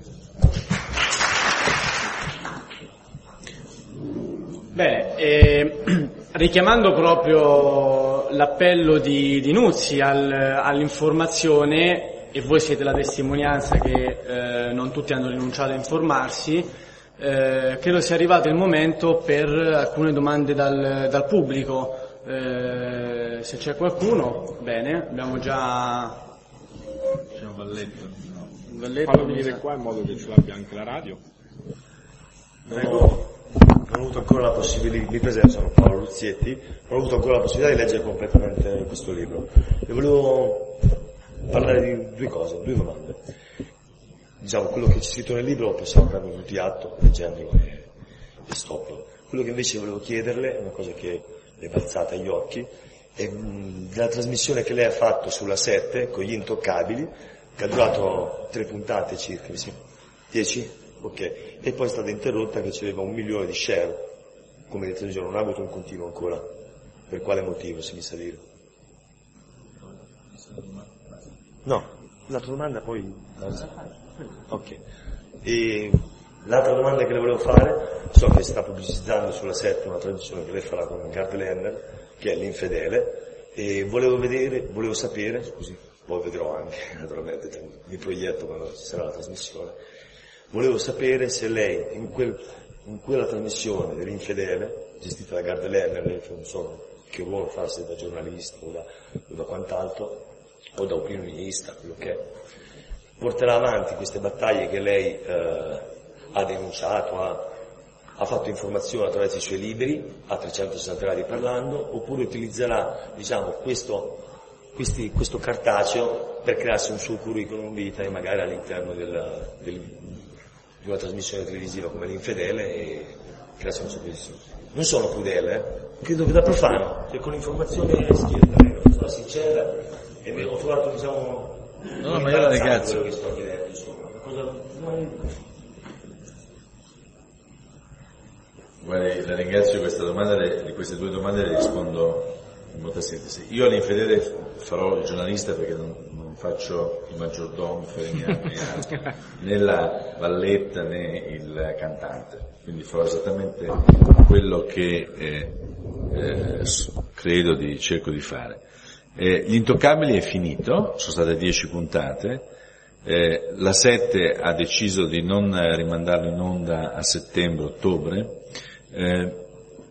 Bene, eh, richiamando proprio l'appello di, di Nuzzi al, all'informazione, e voi siete la testimonianza che eh, non tutti hanno rinunciato a informarsi, eh, credo sia arrivato il momento per alcune domande dal, dal pubblico. eh, se c'è qualcuno, bene, abbiamo già... C'è un valletto. Valletto, Fallo venire qua in modo che ce l'abbia anche la radio. Prego. Non ho avuto ancora la possibilità, mi presento, sono Paolo Luzietti, non ho avuto ancora la possibilità di leggere completamente questo libro. E volevo parlare di due cose, due domande. Diciamo, quello che c'è scritto nel libro possiamo prendere tutti atto, leggendolo e, e stop. Quello che invece volevo chiederle è una cosa che le è balzata agli occhi, è mh, della trasmissione che lei ha fatto sulla sette con gli Intoccabili, che ha durato tre puntate circa, sì. dieci? Ok, e poi è stata interrotta che c'aveva un milione di share, come le televisioni, non ha avuto un continuo ancora. Per quale motivo, se mi sa dire? No, l'altra domanda poi... Ok. E l'altra domanda che le volevo fare, so che sta pubblicizzando sulla sette una trasmissione che lei farà con Gard Lerner, che è L'Infedele, e volevo vedere, volevo sapere, scusi, poi vedrò anche, naturalmente, mi proietto quando ci sarà la trasmissione. Volevo sapere se lei, in, quel, in quella trasmissione dell'Infedele, gestita da Gard Lerner, lei non so che ruolo fa, se da giornalista o da, o da quant'altro, o da opinionista, quello che è, porterà avanti queste battaglie che lei eh, ha denunciato, ha, ha fatto informazione attraverso i suoi libri, a trecentosessanta gradi parlando, oppure utilizzerà, diciamo, questo, questi, questo cartaceo per crearsi un suo curriculum vitae magari all'interno del, del di una trasmissione televisiva come L'Infedele e crearsi una sua posizione. Non sono crudele, eh? Credo che da profano, cioè con l'informazione schierta, sono sincera e ho trovato, diciamo, no, no, ma io la ringrazio. quello che sto chiedendo, insomma. Cosa... Guardi, la ringrazio di questa domanda, di queste due domande le rispondo in molta sintesi. Io all'Infedele farò il giornalista perché non, non faccio il maggiordomo, né, né la valletta né il cantante, quindi farò esattamente quello che eh, eh, credo di cerco di fare. Eh, Gli Intoccabili è finito, sono state dieci puntate, eh, la sette ha deciso di non rimandarlo in onda a settembre-ottobre. Eh,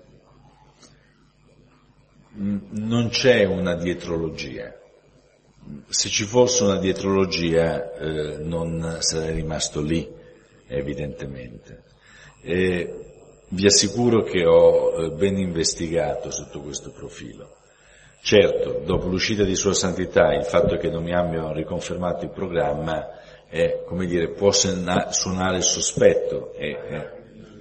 non c'è una dietrologia. Se ci fosse una dietrologia eh, non sarei rimasto lì, evidentemente. E vi assicuro che ho eh, ben investigato sotto questo profilo. Certo, dopo l'uscita di Sua Santità, il fatto che non mi abbiano riconfermato il programma è, come dire, può suonare il sospetto. E, eh,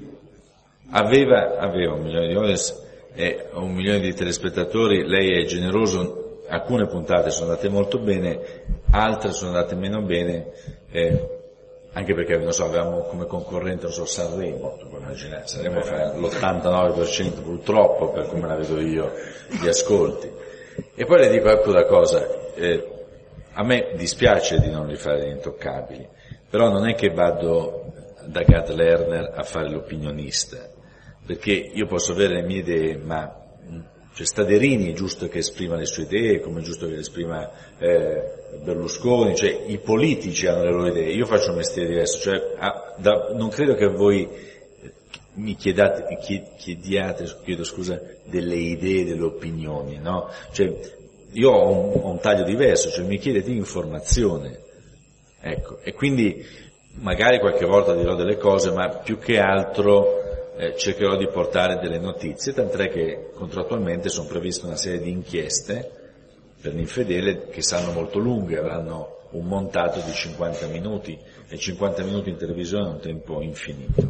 aveva, aveva un milione di audience e un milione di telespettatori, lei è generoso, alcune puntate sono andate molto bene, altre sono andate meno bene, eh, anche perché, non so, avevamo come concorrente, non so, Sanremo, saremo l'ottantanove per cento purtroppo, per come la vedo io, di ascolti. E poi le dico ecco una cosa, eh, a me dispiace di non rifare Gli Intoccabili, però non è che vado da Gard Lerner a fare l'opinionista, perché io posso avere le mie idee, ma cioè Staderini è giusto che esprima le sue idee, come è giusto che le esprima eh, Berlusconi, cioè i politici hanno le loro idee, io faccio un mestiere diverso, cioè ah, da, non credo che voi mi chiedate, chiediate, chiedo scusa, delle idee, delle opinioni, no? Cioè io ho un, ho un taglio diverso, cioè mi chiedete informazione, ecco, e quindi magari qualche volta dirò delle cose, ma più che altro Eh, cercherò di portare delle notizie, tant'è che contrattualmente sono previste una serie di inchieste per l'Infedele che saranno molto lunghe, avranno un montato di cinquanta minuti e cinquanta minuti in televisione è un tempo infinito.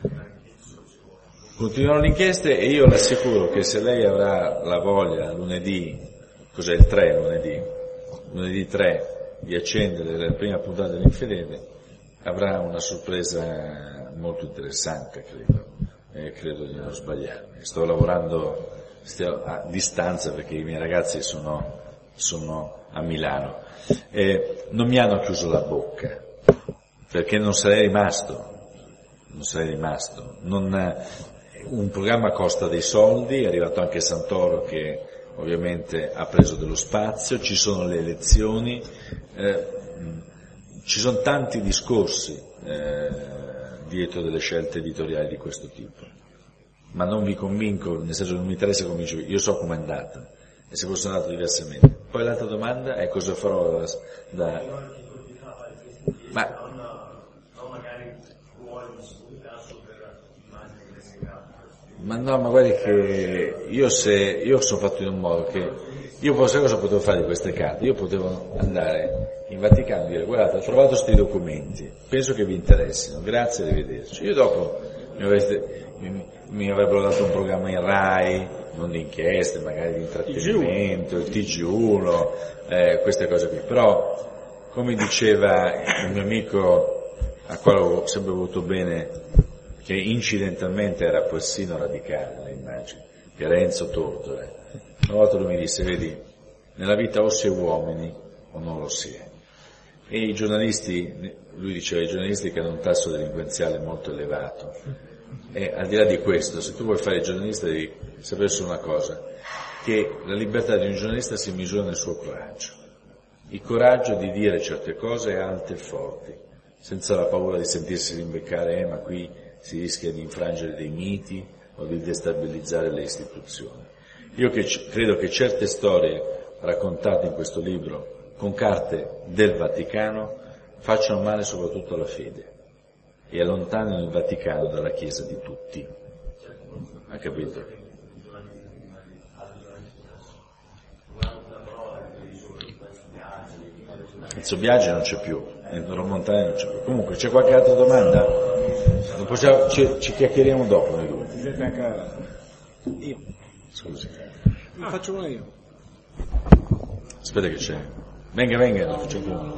Continuerò le inchieste e io le assicuro che se lei avrà la voglia lunedì, cos'è il tre lunedì, lunedì tre, di accendere la prima puntata dell'Infedele, avrà una sorpresa molto interessante, credo. E credo di non sbagliarmi. Sto lavorando sto a distanza perché i miei ragazzi sono, sono a Milano. E non mi hanno chiuso la bocca, perché non sarei rimasto, non sarei rimasto. Non, un programma costa dei soldi, è arrivato anche Santoro che ovviamente ha preso dello spazio, ci sono le elezioni, eh, ci sono tanti discorsi, eh, dietro delle scelte editoriali di questo tipo. ma non vi convinco, nel senso che non mi interessa come dicevo, io so com'è andata e se fosse andato diversamente. Poi l'altra domanda è cosa farò da... da ma Ma no, ma guardi che io se io sono fatto in un modo che io posso, cosa potevo fare di queste carte? Io potevo andare in Vaticano e dire guardate, ho trovato questi documenti, penso che vi interessino, grazie, arrivederci. Io dopo mi, avreste, mi, mi avrebbero dato un programma in Rai, non di inchieste, magari di intrattenimento, il T G uno, eh, queste cose qui. Però, come diceva il mio amico, a quale ho sempre voluto bene, che incidentalmente era persino radicale, le immagini, che era Enzo Tortora. Una volta lui mi disse, vedi, nella vita o si è uomini o non lo si è. E i giornalisti, lui diceva, i giornalisti che hanno un tasso delinquenziale molto elevato. E al di là di questo, se tu vuoi fare il giornalista devi sapere solo una cosa, che la libertà di un giornalista si misura nel suo coraggio. Il coraggio di dire certe cose alte e forti, senza la paura di sentirsi rimbeccare, eh, ma qui si rischia di infrangere dei miti o di destabilizzare le istituzioni. Io che c- credo che certe storie raccontate in questo libro con carte del Vaticano facciano male soprattutto alla fede e allontanino il Vaticano dalla Chiesa di tutti. Ha capito? Enzo Biagi non c'è più, Enzo Montani non c'è più. Comunque c'è qualche altra domanda? Non possiamo, ci, ci chiacchieriamo dopo noi due. Io. Scusi. Ma faccio uno io. Aspetta che c'è. Venga, venga, lo facciamo uno.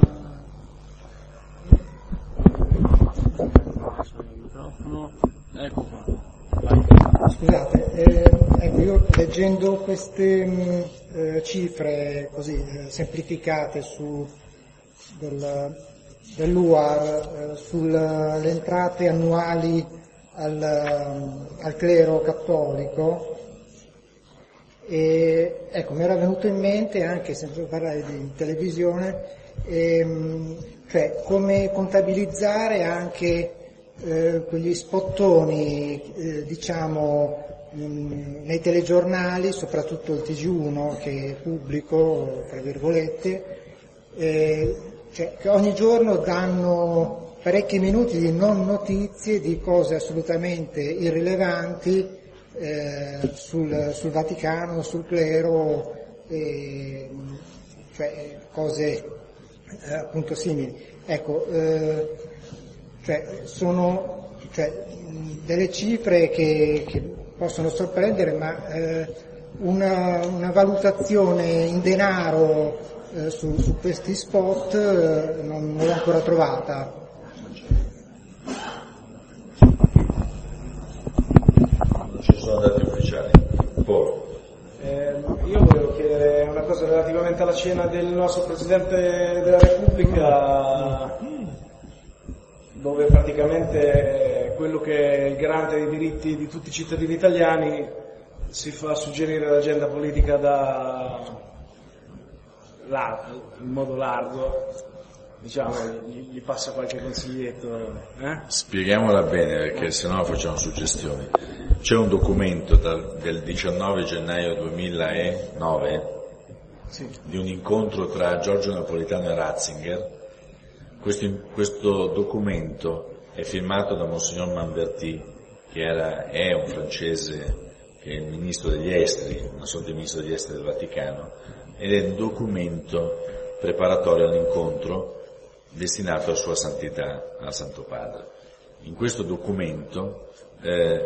Ecco qua. Scusate, eh, ecco, io leggendo queste mh, eh, cifre così eh, semplificate su del, dell'U A R eh, sulle entrate annuali al, al clero cattolico, e ecco, mi era venuto in mente anche, sempre parlare di televisione, ehm, cioè come contabilizzare anche Eh, quegli spottoni, eh, diciamo, mh, nei telegiornali, soprattutto il T G uno che è pubblico, tra virgolette, eh, cioè, che ogni giorno danno parecchi minuti di non notizie di cose assolutamente irrilevanti eh, sul, sul Vaticano, sul clero, eh, cioè cose eh, appunto simili. Ecco, eh, Cioè, sono cioè, delle cifre che, che possono sorprendere, ma eh, una, una valutazione in denaro eh, su, su questi spot eh, non, non l'ho ancora trovata. Non ci sono dati ufficiali. Poi. Eh, io volevo chiedere una cosa relativamente alla cena del nostro Presidente della Repubblica, dove praticamente quello che è il garante dei diritti di tutti i cittadini italiani si fa suggerire l'agenda politica da largo, in modo largo, diciamo, gli, gli passa qualche consiglietto. Eh? Spieghiamola bene perché sennò facciamo suggestioni. C'è un documento dal, del diciannove gennaio duemilanove Sì. di un incontro tra Giorgio Napolitano e Ratzinger. Questo, questo documento è firmato da Monsignor Manverti, che era, è un francese, che è il ministro degli esteri, una sorta di ministro degli esteri del Vaticano, ed è un documento preparatorio all'incontro destinato a Sua Santità, al Santo Padre. In questo documento eh,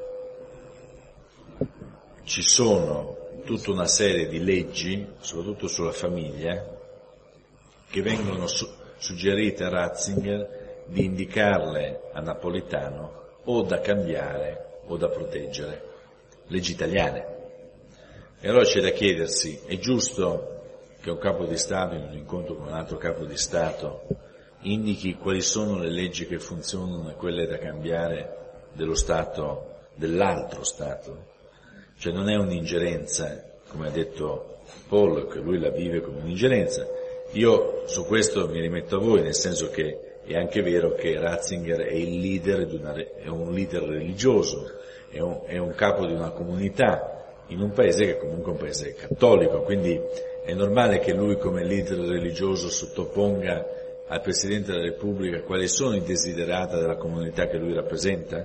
ci sono tutta una serie di leggi, soprattutto sulla famiglia, che vengono su- suggerite a Ratzinger di indicarle a Napolitano o da cambiare o da proteggere, leggi italiane. E allora c'è da chiedersi, è giusto che un capo di Stato in un incontro con un altro capo di Stato indichi quali sono le leggi che funzionano e quelle da cambiare dello Stato, dell'altro Stato? Cioè non è un'ingerenza, come ha detto Paul, che lui la vive come un'ingerenza. Io su questo mi rimetto a voi, nel senso che è anche vero che Ratzinger è il leader di una, è un leader religioso, è un, è un capo di una comunità in un paese che è comunque un paese cattolico, quindi è normale che lui come leader religioso sottoponga al Presidente della Repubblica quali sono i desiderata della comunità che lui rappresenta?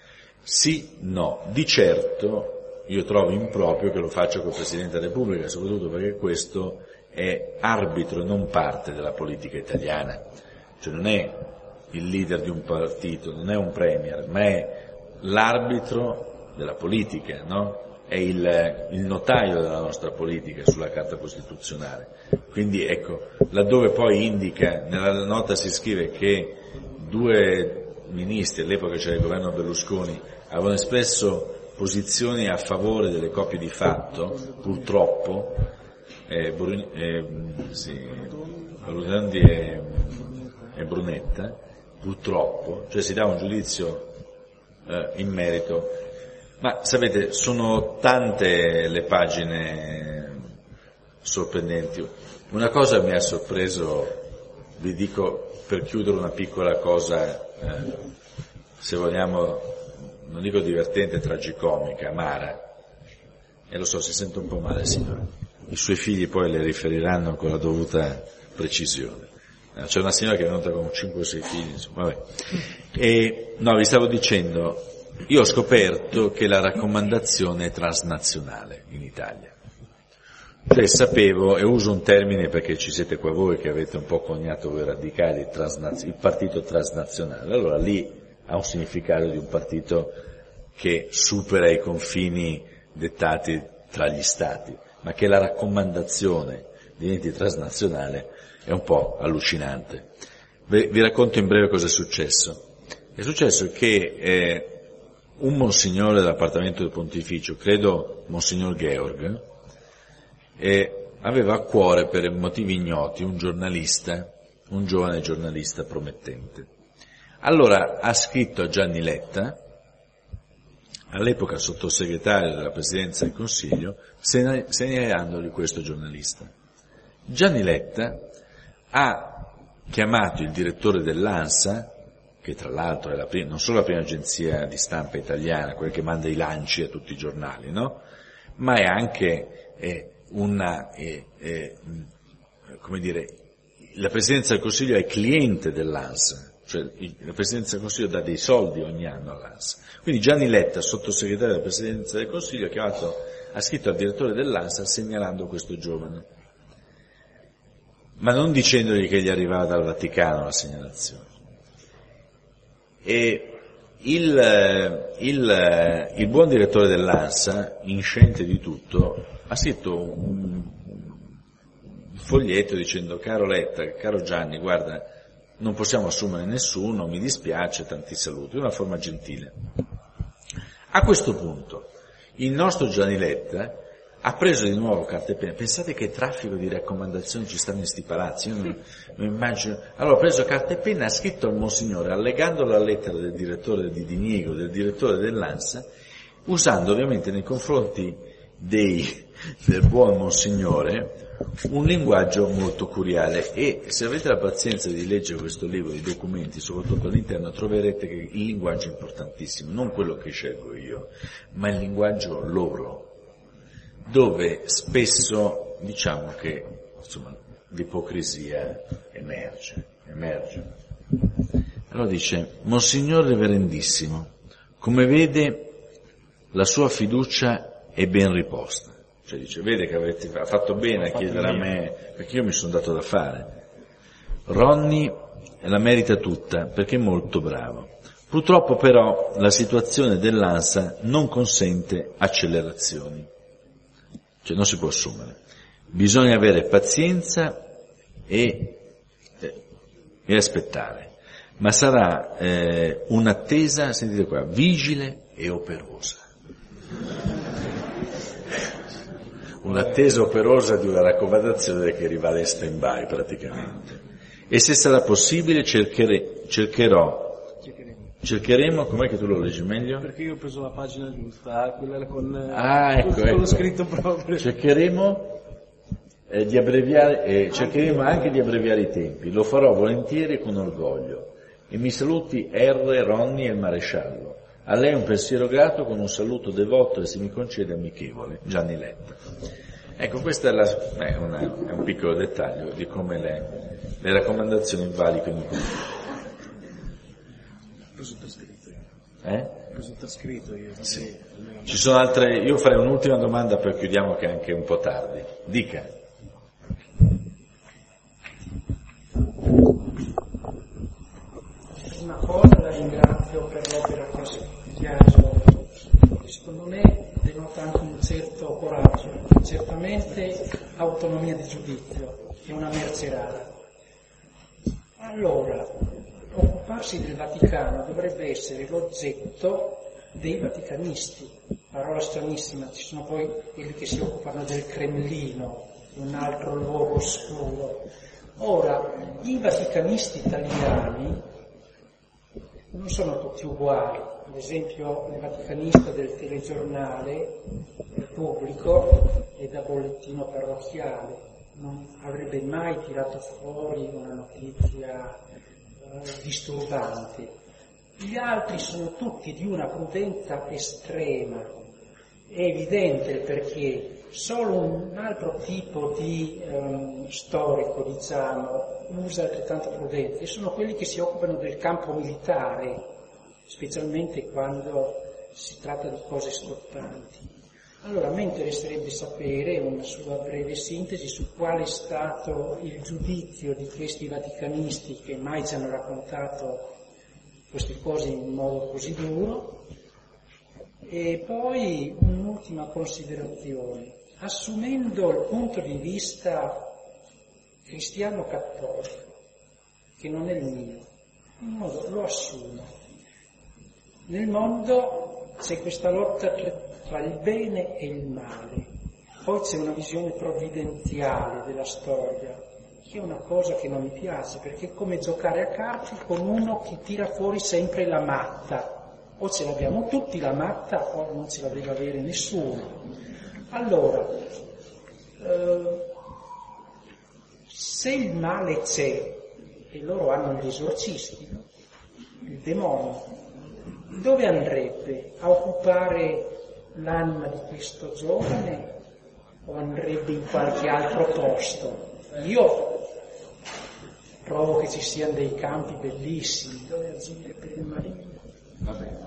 Sì, no. Di certo io trovo improprio che lo faccia col Presidente della Repubblica, soprattutto perché questo è arbitro e non parte della politica italiana. Cioè non è il leader di un partito, non è un premier, ma è l'arbitro della politica, no? È il, il notaio della nostra politica sulla Carta Costituzionale. Quindi ecco, laddove poi indica, nella nota si scrive che due ministri, all'epoca c'era il governo Berlusconi, avevano espresso posizioni a favore delle coppie di fatto, purtroppo, eh, Brun- eh, sì, Brunetti e, e Brunetta, purtroppo, cioè si dà un giudizio eh, in merito. Ma sapete, sono tante le pagine sorprendenti. Una cosa mi ha sorpreso, vi dico per chiudere una piccola cosa, eh, se vogliamo, non dico divertente, tragicomica, amara. E lo so, si sente un po' male, signore. I suoi figli poi le riferiranno con la dovuta precisione. C'è una signora che è venuta con cinque o sei figli, insomma, vabbè. E, no, vi stavo dicendo, io ho scoperto che la raccomandazione è transnazionale in Italia. Cioè sapevo, e uso un termine perché ci siete qua voi che avete un po' coniato voi radicali, il partito transnazionale, allora lì ha un significato di un partito che supera i confini dettati tra gli stati, ma che la raccomandazione diventi transnazionale è un po' allucinante. Vi racconto in breve cosa è successo. È successo che eh, un monsignore dell'appartamento del pontificio, credo Monsignor Georg, eh, aveva a cuore per motivi ignoti un giornalista, un giovane giornalista promettente. Allora ha scritto a Gianni Letta, all'epoca sottosegretario della Presidenza del Consiglio, segnalandogli questo giornalista. Gianni Letta ha chiamato il direttore dell'ANSA, che tra l'altro è la prima, non solo la prima agenzia di stampa italiana, quella che manda i lanci a tutti i giornali, no? Ma è anche eh, una, eh, eh, come dire, la Presidenza del Consiglio è cliente dell'ANSA, cioè la Presidenza del Consiglio dà dei soldi ogni anno all'ANSA. Quindi Gianni Letta, sottosegretario della Presidenza del Consiglio, ha chiamato, ha scritto al direttore dell'ANSA segnalando questo giovane, ma non dicendogli che gli arrivava dal Vaticano la segnalazione. E il, il, il buon direttore dell'ANSA, insciente di tutto, ha scritto un foglietto dicendo: caro Letta, caro Gianni, guarda, non possiamo assumere nessuno, mi dispiace, tanti saluti, una forma gentile. A questo punto il nostro Gianni Letta ha preso di nuovo carta e penna. Pensate che traffico di raccomandazioni ci stanno in sti palazzi, io non, non immagino. Allora ha preso carta e penna, ha scritto al Monsignore, allegando la lettera del direttore di Diniego, del direttore dell'ANSA, usando ovviamente nei confronti dei, del buon Monsignore un linguaggio molto curiale. E se avete la pazienza di leggere questo libro di documenti, soprattutto all'interno, troverete che il linguaggio è importantissimo, non quello che scelgo io, ma il linguaggio loro, dove spesso diciamo che insomma l'ipocrisia emerge, emerge. Allora dice: Monsignor Reverendissimo, come vede la sua fiducia è ben riposta. Cioè dice, vede che avete ha fatto bene a chiedere a me, perché io mi sono dato da fare. Ronny la merita tutta perché è molto bravo. Purtroppo però la situazione dell'ANSA non consente accelerazioni. Cioè non si può assumere, bisogna avere pazienza e, eh, e aspettare, ma sarà eh, un'attesa, sentite qua, vigile e operosa. Un'attesa operosa di una raccomandazione che rimane in stand-by praticamente. E se sarà possibile cerchere, cercherò Cercheremo, com'è che tu lo leggi meglio? Perché io ho preso la pagina giusta, quella con, ah, ecco, con ecco. lo scritto proprio. Cercheremo eh, di abbreviare, eh, cercheremo anche di abbreviare i tempi, lo farò volentieri e con orgoglio. E mi saluti R. Ronny e il maresciallo. A lei un pensiero grato con un saluto devoto e, se mi concede, amichevole. Gianni Letta. Ecco, questo è, la, è, una, è un piccolo dettaglio di come le, le raccomandazioni valicano i conflitti. Risulta scritto. Eh? Risulta scritto io. Sì. Ci sono altre, io farei un'ultima domanda, poi chiudiamo che è anche un po' tardi. Dica. Una cosa, la ringrazio per l'opera che ha svolto. Secondo me denota anche un certo coraggio, certamente autonomia di giudizio, è una merce rara. Allora, occuparsi del Vaticano dovrebbe essere l'oggetto dei vaticanisti, parola stranissima, ci sono poi quelli che si occupano del Cremlino, un altro luogo oscuro. Ora, i vaticanisti italiani non sono tutti uguali, ad esempio il vaticanista del telegiornale pubblico è da bollettino parrocchiale, non avrebbe mai tirato fuori una notizia eh, disturbante. Gli altri sono tutti di una prudenza estrema, è evidente perché solo un altro tipo di um, storico, diciamo, usa altrettanta prudenza, e sono quelli che si occupano del campo militare, specialmente quando si tratta di cose scottanti. Allora, a me interesserebbe sapere una sua breve sintesi su qual è stato il giudizio di questi vaticanisti che mai ci hanno raccontato queste cose in modo così duro. E poi un'ultima considerazione. Assumendo il punto di vista cristiano-cattolico, che non è il mio, in modo lo assumo. Nel mondo c'è questa lotta tra il bene e il male, poi c'è una visione provvidenziale della storia, che è una cosa che non mi piace, perché è come giocare a calcio con uno che tira fuori sempre la matta. O ce l'abbiamo tutti la matta o non ce la deve avere nessuno. Allora, eh, se il male c'è, e loro hanno gli esorcisti, no? Il demonio, dove andrebbe? A occupare l'anima di questo giovane o andrebbe in qualche altro posto? Io trovo che ci siano dei campi bellissimi dove agire per il maligno. Va bene.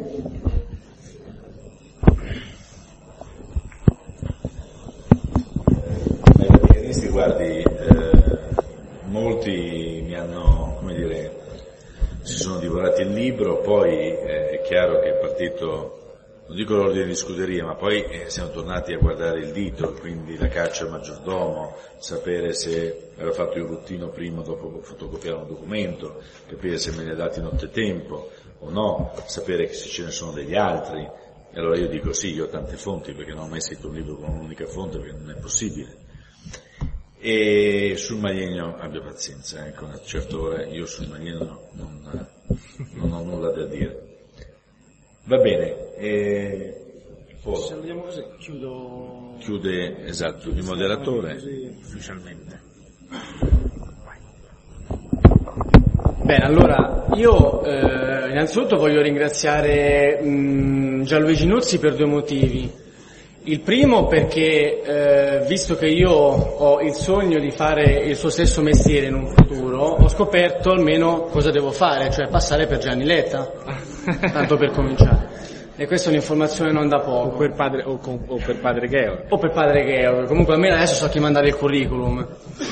Ai vaticanisti, guardi, eh, molti mi hanno, come dire, si sono divorati il libro, poi eh, è chiaro che il partito, non dico l'ordine di scuderia, ma poi eh, siamo tornati a guardare il dito, quindi la caccia al maggiordomo, sapere se aveva fatto il ruttino prima o dopo fotocopiare un documento, capire se me ne ha dati nottetempo o no, sapere che se ce ne sono degli altri. E allora io dico sì, io ho tante fonti, perché non ho mai scritto un libro con un'unica fonte, perché non è possibile. E sul Maglieno abbia pazienza, ecco, a una certa ora io sul Maglieno non, non ho nulla da dire. Va bene, e poi se andiamo così, chiudo. Chiude, esatto, il moderatore. Così ufficialmente. Bene, allora io eh, innanzitutto voglio ringraziare mh, Gianluigi Nuzzi per due motivi. Il primo perché, eh, visto che io ho il sogno di fare il suo stesso mestiere in un futuro, ho scoperto almeno cosa devo fare, cioè passare per Gianni Letta, tanto per cominciare. E questa è un'informazione non da poco. O per padre, o con, o per padre Georg. O per padre Georg, comunque almeno adesso so chi mandare il curriculum.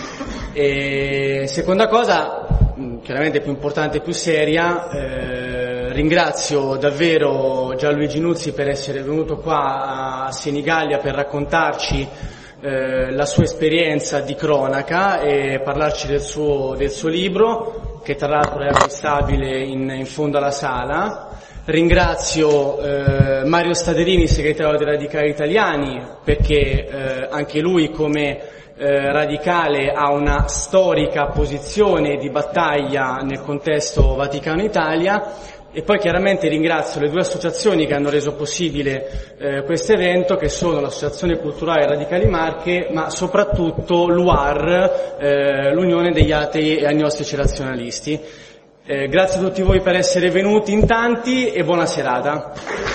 E seconda cosa, chiaramente più importante e più seria, eh, ringrazio davvero Gianluigi Nuzzi per essere venuto qua a Senigallia per raccontarci eh, la sua esperienza di cronaca e parlarci del suo, del suo libro, che tra l'altro è acquistabile in, in fondo alla sala. Ringrazio eh, Mario Staderini, segretario dei Radicali Italiani, perché eh, anche lui come Eh, radicale ha una storica posizione di battaglia nel contesto Vaticano-Italia, e poi chiaramente ringrazio le due associazioni che hanno reso possibile eh, questo evento, che sono l'Associazione Culturale Radicali Marche, ma soprattutto l'U A R, eh, l'Unione degli Atei e Agnostici Razionalisti. Eh, grazie a tutti voi per essere venuti in tanti e buona serata.